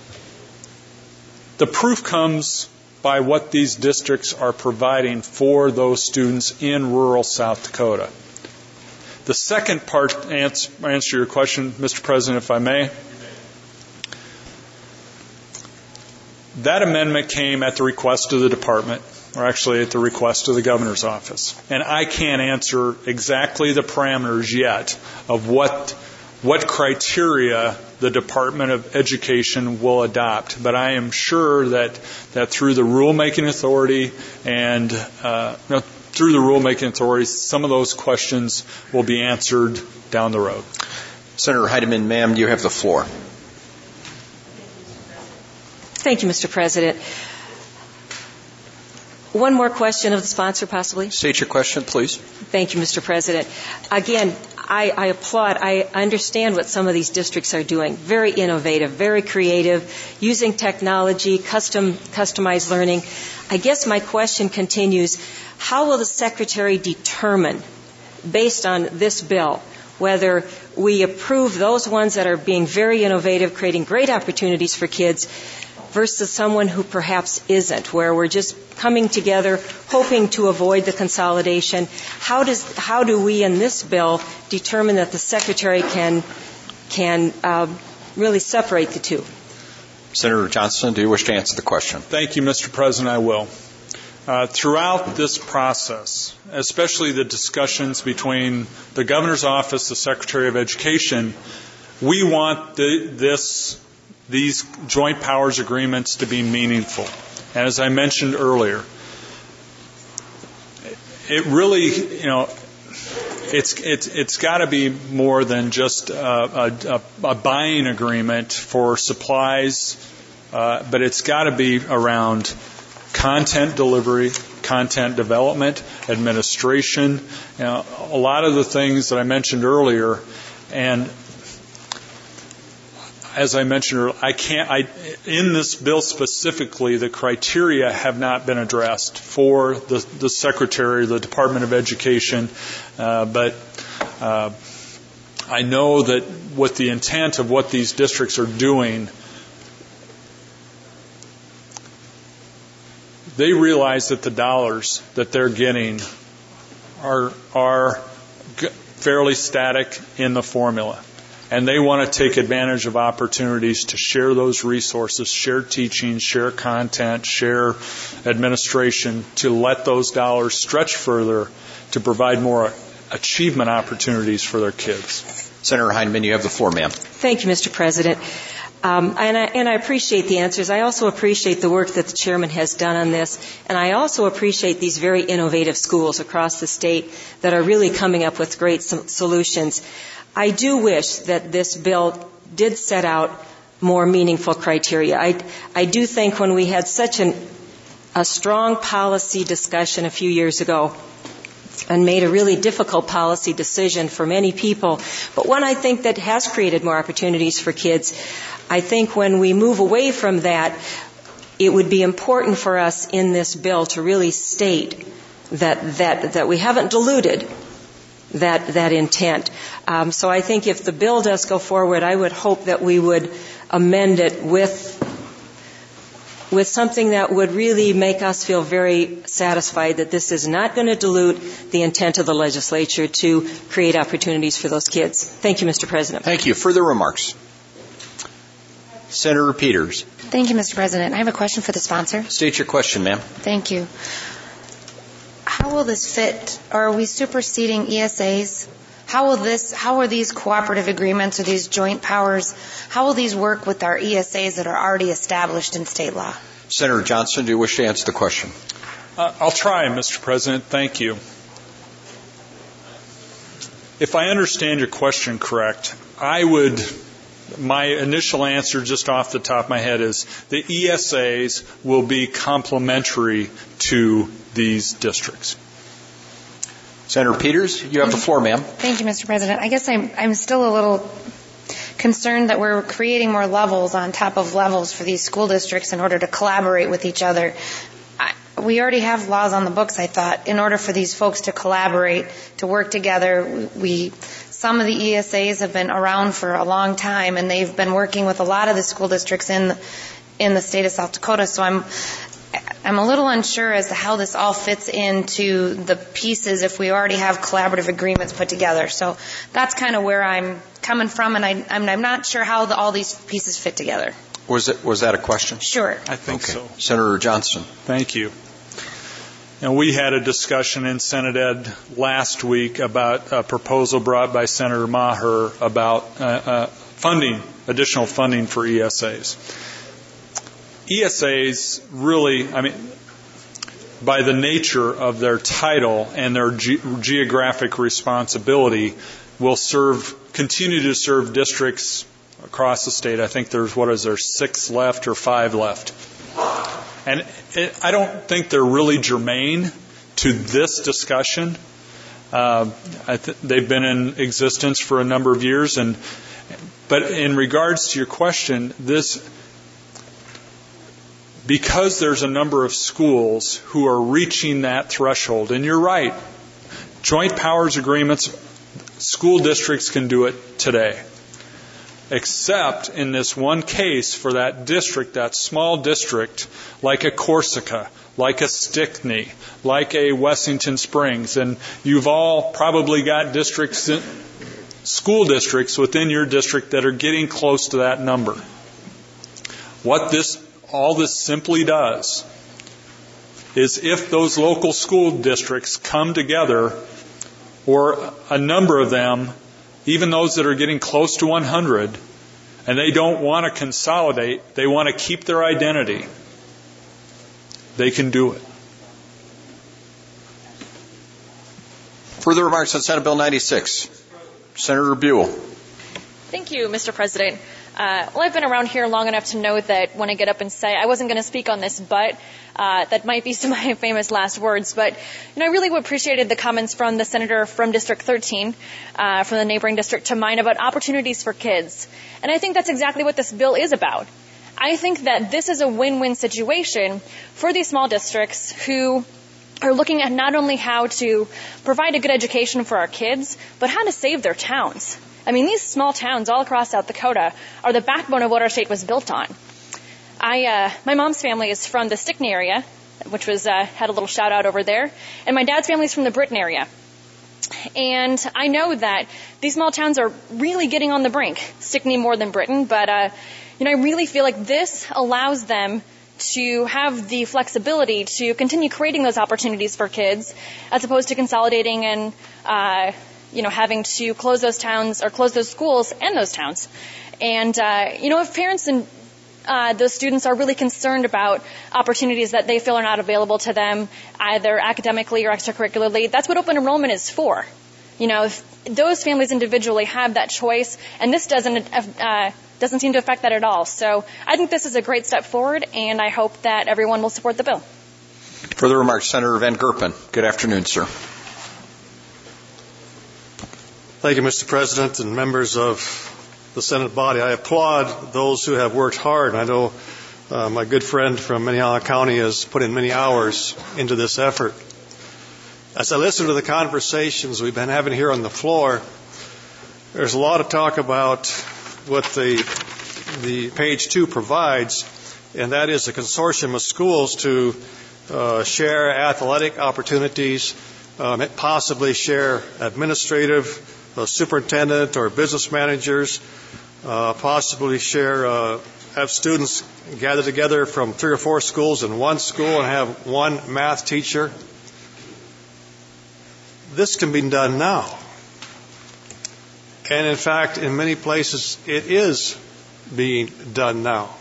the proof comes by what these districts are providing for those students in rural South Dakota. The second part, answer your question, Mr. President, if I may. That amendment came at the request of the department, or actually at the request of the governor's office. And I can't answer exactly the parameters yet of what criteria the Department of Education will adopt. But I am sure that through the rulemaking authority and through the rulemaking authority, some of those questions will be answered down the road. Senator Heidemann, ma'am, you have the floor. Thank you, Mr. President. One more question of the sponsor, possibly? State your question, please. Thank you, Mr. President. Again, I applaud. I understand what some of these districts are doing. Very innovative, very creative, using technology, customized learning. I guess my question continues, how will the Secretary determine, based on this bill, whether we approve those ones that are being very innovative, creating great opportunities for kids, versus someone who perhaps isn't, where we're just coming together, hoping to avoid the consolidation? How do we in this bill determine that the Secretary can really separate the two? Senator Johnston, do you wish to answer the question? Thank you, Mr. President. I will. Throughout this process, especially the discussions between the governor's office, the Secretary of Education, we want these joint powers agreements to be meaningful. And as I mentioned earlier, it really, it's got to be more than just a buying agreement for supplies, but it's got to be around content delivery, content development, administration, a lot of the things that I mentioned earlier. And as I mentioned earlier, in this bill specifically, the criteria have not been addressed for the Secretary of the Department of Education, but I know that with the intent of what these districts are doing, they realize that the dollars that they're getting are fairly static in the formula. And they want to take advantage of opportunities to share those resources, share teaching, share content, share administration, to let those dollars stretch further to provide more achievement opportunities for their kids. Senator Heidemann, you have the floor, ma'am. Thank you, Mr. President. And I appreciate the answers. I also appreciate the work that the chairman has done on this. And I also appreciate these very innovative schools across the state that are really coming up with great solutions. I do wish that this bill did set out the more meaningful criteria. I do think when we had such a strong policy discussion a few years ago and made a really difficult policy decision for many people, but one I think that has created more opportunities for kids, I think when we move away from that, it would be important for us in this bill to really state that we haven't diluted that intent. So I think if the bill does go forward, I would hope that we would amend it with something that would really make us feel very satisfied that this is not going to dilute the intent of the legislature to create opportunities for those kids. Thank you, Mr. President. Thank you. Further remarks? Senator Peters. Thank you, Mr. President. I have a question for the sponsor. State your question, ma'am. Thank you. How will this fit? Are we superseding ESAs? How are these cooperative agreements or these joint powers, how will these work with our ESAs that are already established in state law? Senator Johnson, do you wish to answer the question? I'll try, Mr. President. Thank you. If I understand your question correct, my initial answer just off the top of my head is the ESAs will be complementary to these districts. Senator Peters, you have the floor, ma'am. Thank you, Mr. President. I guess I'm still a little concerned that we're creating more levels on top of levels for these school districts in order to collaborate with each other. We already have laws on the books, I thought. In order for these folks to collaborate, to work together, some of the ESAs have been around for a long time, and they've been working with a lot of the school districts in the state of South Dakota. So I'm a little unsure as to how this all fits into the pieces if we already have collaborative agreements put together. So that's kind of where I'm coming from, and I'm not sure how all these pieces fit together. Was that a question? Sure. I think so. Senator Johnson. Thank you. Now, we had a discussion in Senate Ed last week about a proposal brought by Senator Maher about additional funding for ESAs. ESAs really, by the nature of their title and their geographic responsibility, will continue to serve districts across the state. I think there's 6 left or 5 left. And I don't think they're really germane to this discussion. They've been in existence for a number of years, but in regards to your question, because there's a number of schools who are reaching that threshold, and you're right, joint powers agreements, school districts can do it today. Except in this one case for that district, that small district, like a Corsica, like a Stickney, like a Wessington Springs, and you've all probably got school districts within your district that are getting close to that number. What all this simply does is if those local school districts come together, or a number of them, even those that are getting close to 100, and they don't want to consolidate, they want to keep their identity, they can do it. Further remarks on Senate Bill 96. Senator Buell. Thank you, Mr. President. Well, I've been around here long enough to know that when I get up and say I wasn't going to speak on this, but that might be some of my famous last words. But I really appreciated the comments from the senator from District 13, from the neighboring district to mine, about opportunities for kids. And I think that's exactly what this bill is about. I think that this is a win-win situation for these small districts who are looking at not only how to provide a good education for our kids, but how to save their towns. These small towns all across South Dakota are the backbone of what our state was built on. My mom's family is from the Stickney area, which was had a little shout out over there, and my dad's family is from the Britton area. And I know that these small towns are really getting on the brink. Stickney more than Britton, but I really feel like this allows them to have the flexibility to continue creating those opportunities for kids, as opposed to consolidating and having to close those towns or close those schools and those towns. And, if parents and those students are really concerned about opportunities that they feel are not available to them, either academically or extracurricularly, that's what open enrollment is for. If those families individually have that choice, and this doesn't doesn't seem to affect that at all. So I think this is a great step forward, and I hope that everyone will support the bill. Further remarks, Senator Van Gerpen. Good afternoon, sir. Thank you, Mr. President and members of the Senate body. I applaud those who have worked hard. I know my good friend from Minnehaha County has put in many hours into this effort. As I listen to the conversations we've been having here on the floor, there's a lot of talk about what the page 2 provides, and that is a consortium of schools to share athletic opportunities, possibly share administrative, superintendent or business managers, possibly share, have students gather together from 3 or 4 schools in one school and have one math teacher. This can be done now. And in fact, in many places, it is being done now.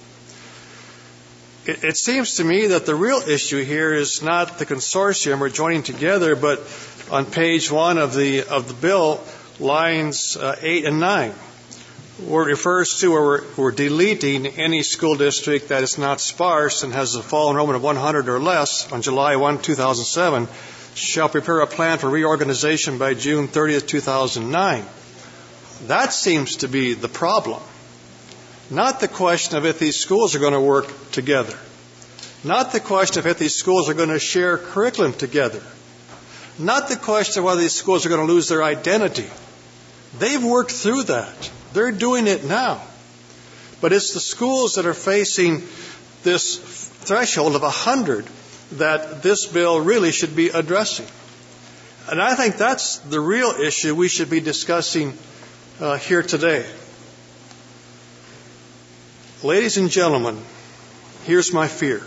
It seems to me that the real issue here is not the consortium or joining together, but on page 1 of the bill, lines 8 and 9, where it refers to where we're deleting any school district that is not sparse and has a fall enrollment of 100 or less on July 1, 2007, shall prepare a plan for reorganization by June 30th, 2009. That seems to be the problem. Not the question of if these schools are going to work together. Not the question of if these schools are going to share curriculum together. Not the question of whether these schools are going to lose their identity. They've worked through that. They're doing it now. But it's the schools that are facing this threshold of 100 that this bill really should be addressing. And I think that's the real issue we should be discussing here today. Ladies and gentlemen, here's my fear.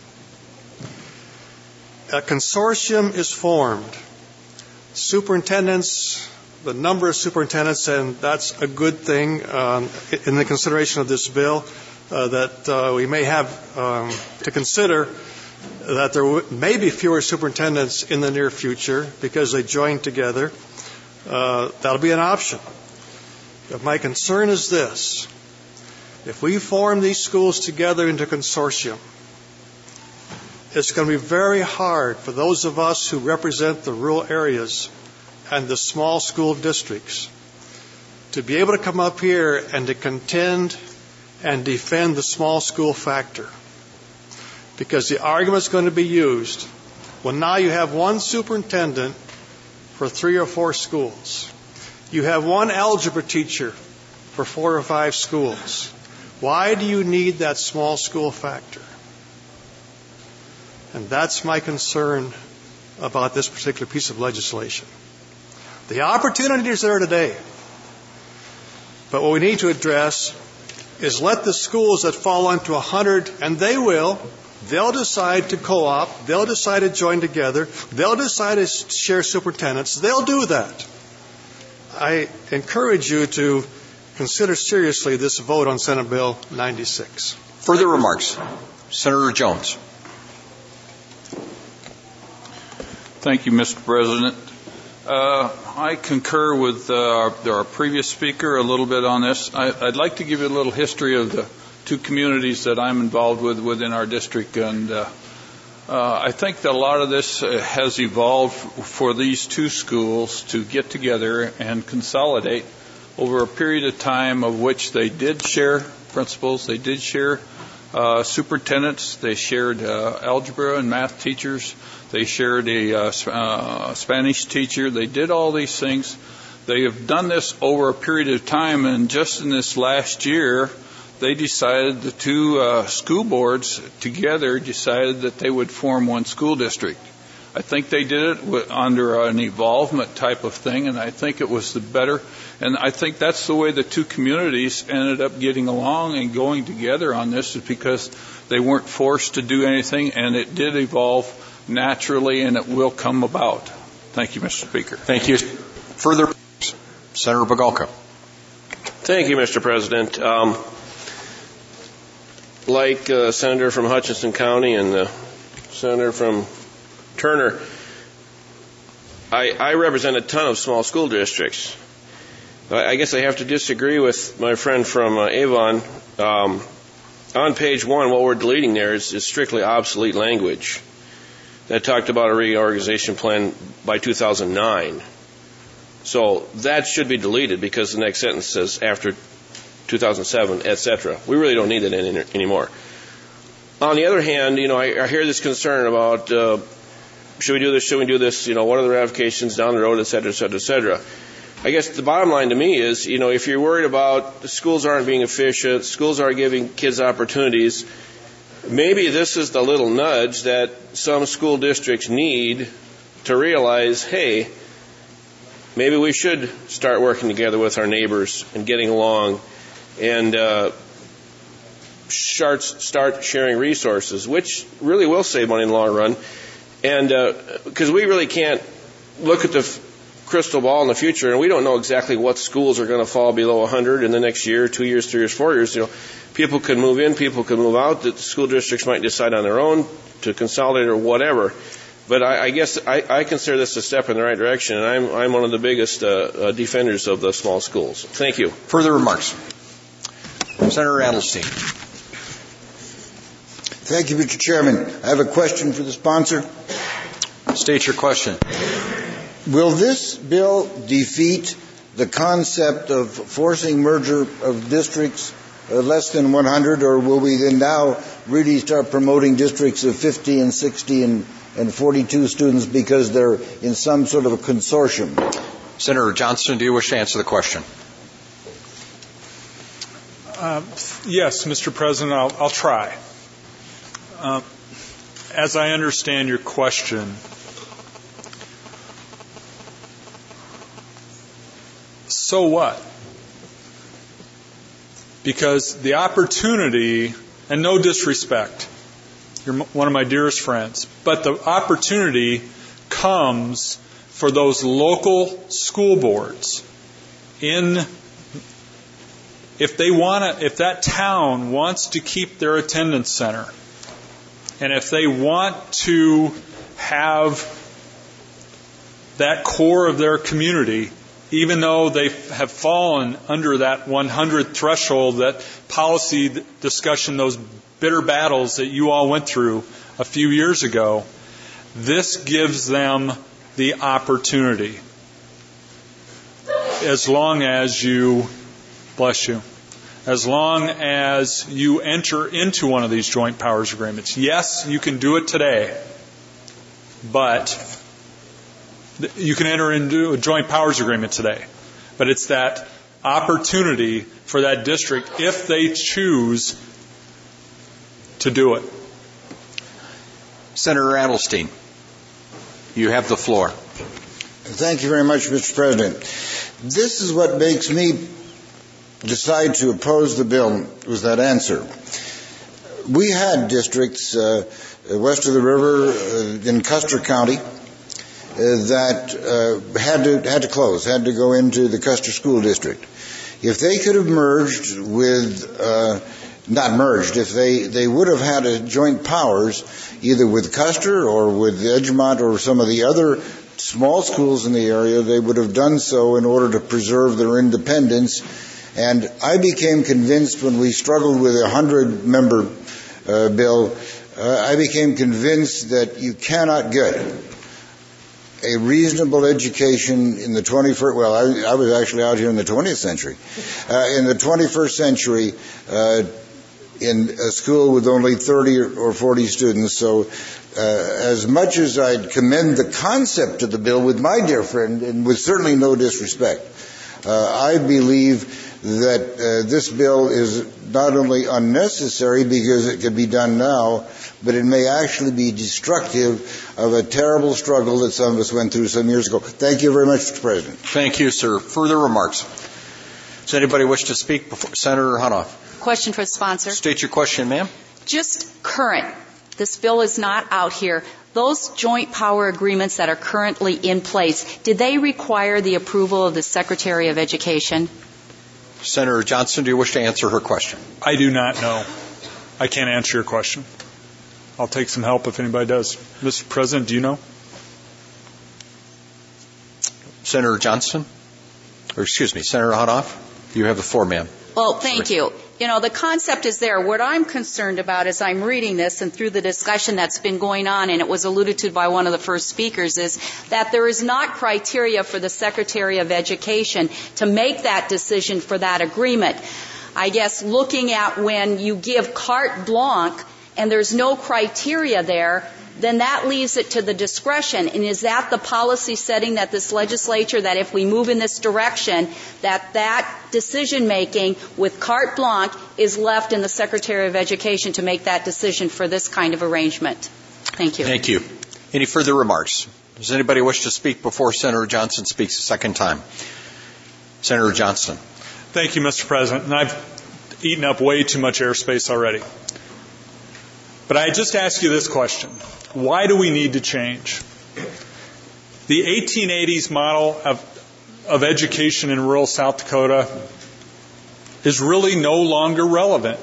A consortium is formed. Superintendents, the number of superintendents, and that's a good thing in the consideration of this bill, that we may have to consider that there may be fewer superintendents in the near future because they join together. That'll be an option. But my concern is this. If we form these schools together into a consortium, it's going to be very hard for those of us who represent the rural areas and the small school districts to be able to come up here and to contend and defend the small school factor. Because the argument is going to be used, well, now you have one superintendent for 3 or 4 schools. You have one algebra teacher for 4 or 5 schools. Why do you need that small school factor? And that's my concern about this particular piece of legislation. The opportunities are there today. But what we need to address is let the schools that fall into 100, and they will, they'll decide to co-op, they'll decide to join together, they'll decide to share superintendents, they'll do that. I encourage you to consider seriously this vote on Senate Bill 96. Further remarks? Senator Jones. Thank you, Mr. President. I concur with our previous speaker a little bit on this. I'd like to give you a little history of the 2 communities that I'm involved with within our district, and I think that a lot of this has evolved for these 2 schools to get together and consolidate over a period of time of which they did share principals, they did share superintendents, they shared algebra and math teachers, they shared a Spanish teacher, they did all these things. They have done this over a period of time, and just in this last year, they decided, the 2 school boards together decided that they would form one school district. I think they did it under an evolvement type of thing, and I think it was the better. And I think that's the way the 2 communities ended up getting along and going together on this, is because they weren't forced to do anything, and it did evolve naturally, and it will come about. Thank you, Mr. Speaker. Thank you. Further, Senator Bogalka. Thank you, Mr. President. Like Senator from Hutchinson County and the Senator from Turner, I represent a ton of small school districts. I guess I have to disagree with my friend from Avon. On page 1, what we're deleting there is strictly obsolete language that talked about a reorganization plan by 2009. So that should be deleted because the next sentence says after 2007, etc. We really don't need that anymore. On the other hand, I hear this concern about should we do this, what are the ramifications down the road, et cetera, et cetera, et cetera. I guess the bottom line to me is, if you're worried about the schools aren't being efficient, schools aren't giving kids opportunities, maybe this is the little nudge that some school districts need to realize, hey, maybe we should start working together with our neighbors and getting along and start sharing resources, which really will save money in the long run. And because we really can't look at the crystal ball in the future, and we don't know exactly what schools are going to fall below 100 in the next year, 2 years, 3 years, 4 years. People can move in, people can move out. The school districts might decide on their own to consolidate or whatever. But I guess I consider this a step in the right direction, and I'm one of the biggest defenders of the small schools. Thank you. Further remarks? Senator Adelstein. Thank you, Mr. Chairman. I have a question for the sponsor. State your question. Will this bill defeat the concept of forcing merger of districts less than 100, or will we then now really start promoting districts of 50 and 60 and 42 students because they're in some sort of a consortium? Senator Johnston, do you wish to answer the question? Yes, Mr. President, I'll try. As I understand your question, so what? Because the opportunity, and no disrespect, you're one of my dearest friends, but the opportunity comes for those local school boards if that town wants to keep their attendance center, and if they want to have that core of their community, even though they have fallen under that 100 threshold, that policy discussion, those bitter battles that you all went through a few years ago, this gives them the opportunity. As long as you, bless you, as long as you enter into one of these joint powers agreements. Yes, you can do it today, but you can enter into a joint powers agreement today. But it's that opportunity for that district, if they choose to do it. Senator Adelstein, you have the floor. Thank you very much, Mr. President. This is what makes me decide to oppose the bill, was that answer. We had districts west of the river in Custer County that had to close, had to go into the Custer School District. If they could have merged with, not merged, if they would have had a joint powers, either with Custer or with Edgemont or some of the other small schools in the area, they would have done so in order to preserve their independence. And I became convinced when we struggled with a 100-member bill, I became convinced that you cannot get a reasonable education in the 21st, well, I was actually out here in the 20th century. In the 21st century, in a school with only 30 or 40 students. So as much as I'd commend the concept of the bill with my dear friend, and with certainly no disrespect, I believe that this bill is not only unnecessary because it could be done now, but it may actually be destructive of a terrible struggle that some of us went through some years ago. Thank you very much, Mr. President. Thank you, sir. Further remarks? Does anybody wish to speak before Senator Hunoff? Question for the sponsor. State your question, ma'am. Just current. This bill is not out here. Those joint power agreements that are currently in place, did they require the approval of the Secretary of Education? Senator Johnson, do you wish to answer her question? I do not know. I can't answer your question. I'll take some help if anybody does. Mr. President, do you know? Senator Johnston? Senator Hunoff, you have the floor, ma'am. Well, thank you. You know, the concept is there. What I'm concerned about as I'm reading this and through the discussion that's been going on, and it was alluded to by one of the first speakers, is that there is not criteria for the Secretary of Education to make that decision for that agreement. I guess looking at when you give carte blanche and there's no criteria there, then that leaves it to the discretion. And is that the policy setting that this legislature, that if we move in this direction, that decision-making with carte blanche is left in the Secretary of Education to make that decision for this kind of arrangement? Thank you. Thank you. Any further remarks? Does anybody wish to speak before Senator Johnson speaks a second time? Senator Johnston. Thank you, Mr. President. And I've eaten up way too much airspace already. But I just ask you this question. Why do we need to change? The 1880s model of education in rural South Dakota is really no longer relevant.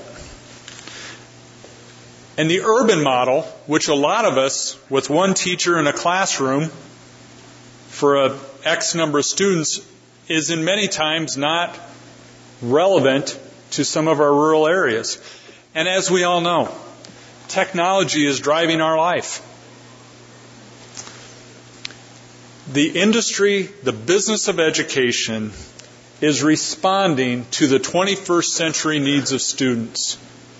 And the urban model, which a lot of us, with one teacher in a classroom for a X number of students, is in many times not relevant to some of our rural areas. And as we all know, technology is driving our life. The industry, the business of education, is responding to the 21st century needs of students,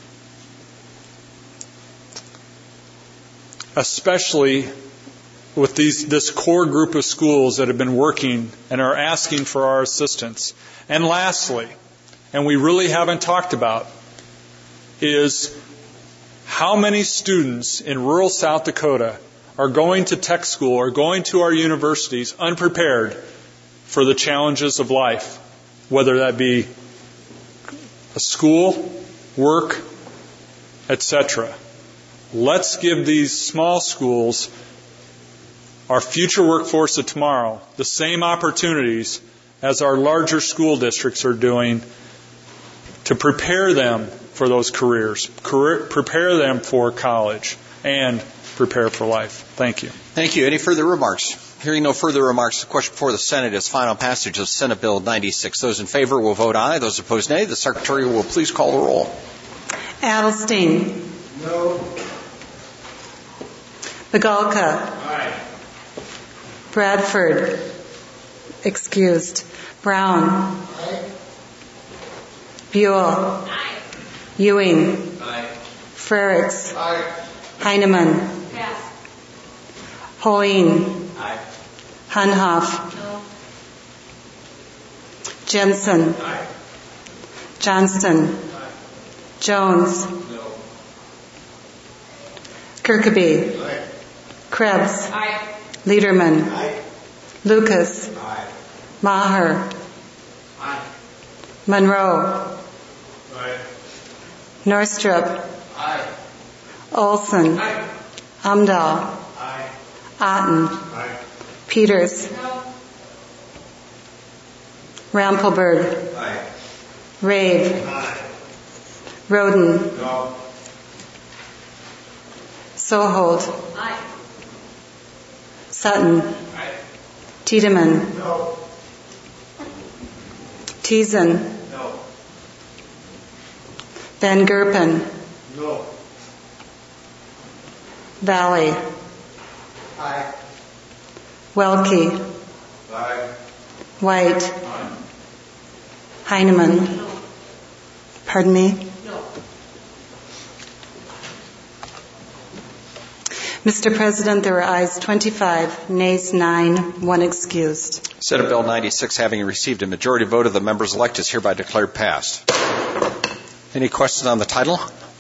especially with this core group of schools that have been working and are asking for our assistance. And lastly, and we really haven't talked about, is how many students in rural South Dakota are going to tech school or going to our universities unprepared for the challenges of life, whether that be a school, work, etc. Let's give these small schools, our future workforce of tomorrow, the same opportunities as our larger school districts are doing to prepare them for those careers, prepare them for college, and prepare for life. Thank you. Thank you. Any further remarks? Hearing no further remarks, the question before the Senate is final passage of Senate Bill 96. Those in favor will vote aye. Those opposed, nay. The Secretary will please call the roll. Adelstein. No. Bagalka. Aye. Bradford. Excused. Brown. Aye. Buell. Aye. Ewing. Aye. Frerichs. Aye. Heinemann. Yes. Holeen. Aye. Hunhoff. No. Jensen. Aye. Johnston. Aye. Jones. No. Kirkaby. Aye. Krebs. Aye. Liederman. Aye. Lucas. Aye. Maher. Aye. Monroe. Aye. Norstrup. Aye. Olson. Aye. Umdahl. Aye. Otten. Aye. Peters. No. Rampelberg. Aye. Rave. Aye. Roden. No. Sohold. Aye. Sutton. Aye. Tiedemann. No. Thiessen. No. Van Gerpen. No. Valley. Aye. Welke. Aye. White. Aye. Heinemann. No. Pardon me? No. Mr. President, there were ayes 25, nays 9, 1 excused. Senate Bill 96, having received a majority vote of the members elect, is hereby declared passed. Any questions on the title?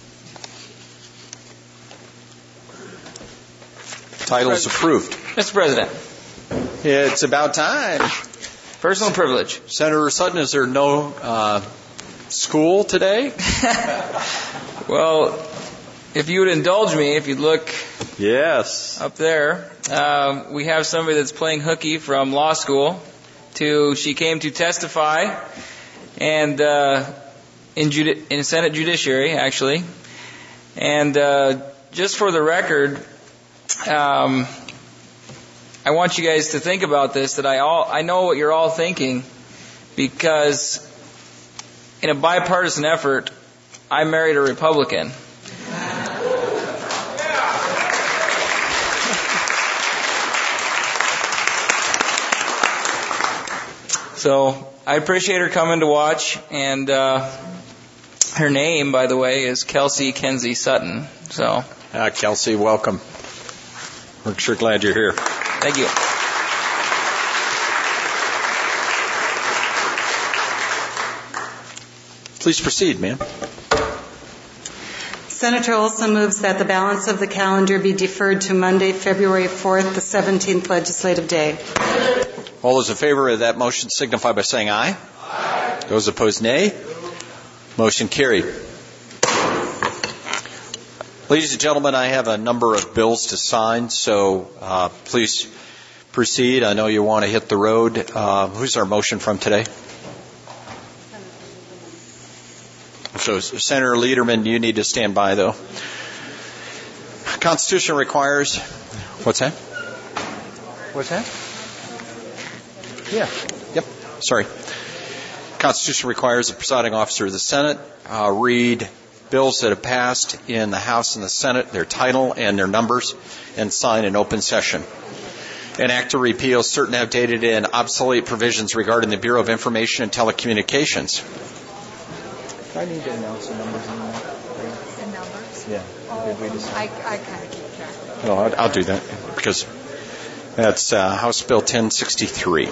Title is approved. Mr. President. It's about time. Personal privilege. Senator Sutton, is there no school today? Well, if you would indulge me, if you'd look up there, we have somebody that's playing hooky from law school. She came to testify and in Senate Judiciary, actually. And just for the record, I want you guys to think about this, that I know what you're all thinking, because in a bipartisan effort, I married a Republican. So I appreciate her coming to watch, and her name, by the way, is Kelsey Kenzie Sutton. So, Kelsey, welcome. We're sure glad you're here. Thank you. Please proceed, ma'am. Senator Olson moves that the balance of the calendar be deferred to Monday, February 4th, the 17th legislative day. All those in favor of that motion signify by saying aye. Aye. Those opposed, nay. Motion carried. Ladies and gentlemen, I have a number of bills to sign, so please proceed. I know you want to hit the road. Who's our motion from today? So, Senator Lederman, you need to stand by, though. Constitution requires... What's that? What's that? Yeah. Yep. Sorry. Constitution requires the presiding officer of the Senate read bills that have passed in the House and the Senate, their title and their numbers, and sign in open session. An act to repeal certain outdated and obsolete provisions regarding the Bureau of Information and Telecommunications. I need to announce the numbers in that. The numbers? Yeah. Did we decide? I kind of keep track. No, I'll do that because that's House Bill 1063.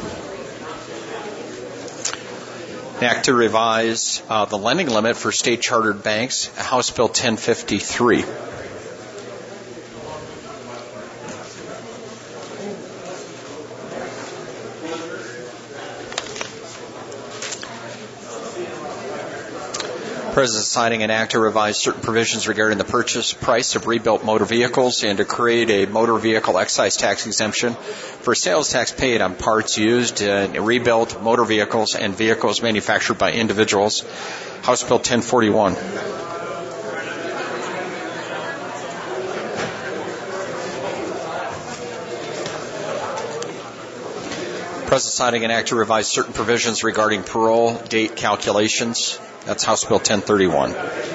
An act to revise the lending limit for state chartered banks, House Bill 1053. President signing an act to revise certain provisions regarding the purchase price of rebuilt motor vehicles and to create a motor vehicle excise tax exemption for sales tax paid on parts used in rebuilt motor vehicles and vehicles manufactured by individuals. House Bill 1041. President signing an act to revise certain provisions regarding parole date calculations. That's House Bill 1031.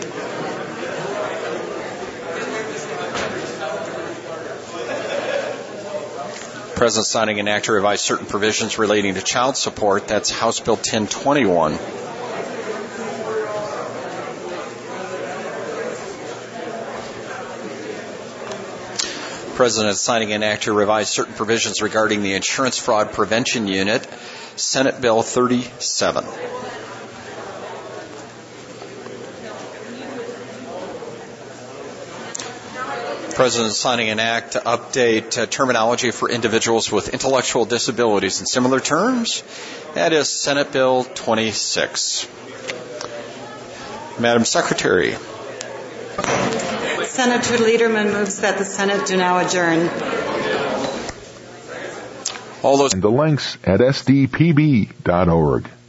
President signing an act to revise certain provisions relating to child support. That's House Bill 1021. President signing an act to revise certain provisions regarding the Insurance Fraud Prevention Unit. Senate Bill 37. President signing an act to update terminology for individuals with intellectual disabilities in similar terms. That is Senate Bill 26. Madam Secretary. Senator Lederman moves that the Senate do now adjourn. All those and the links at sdpb.org.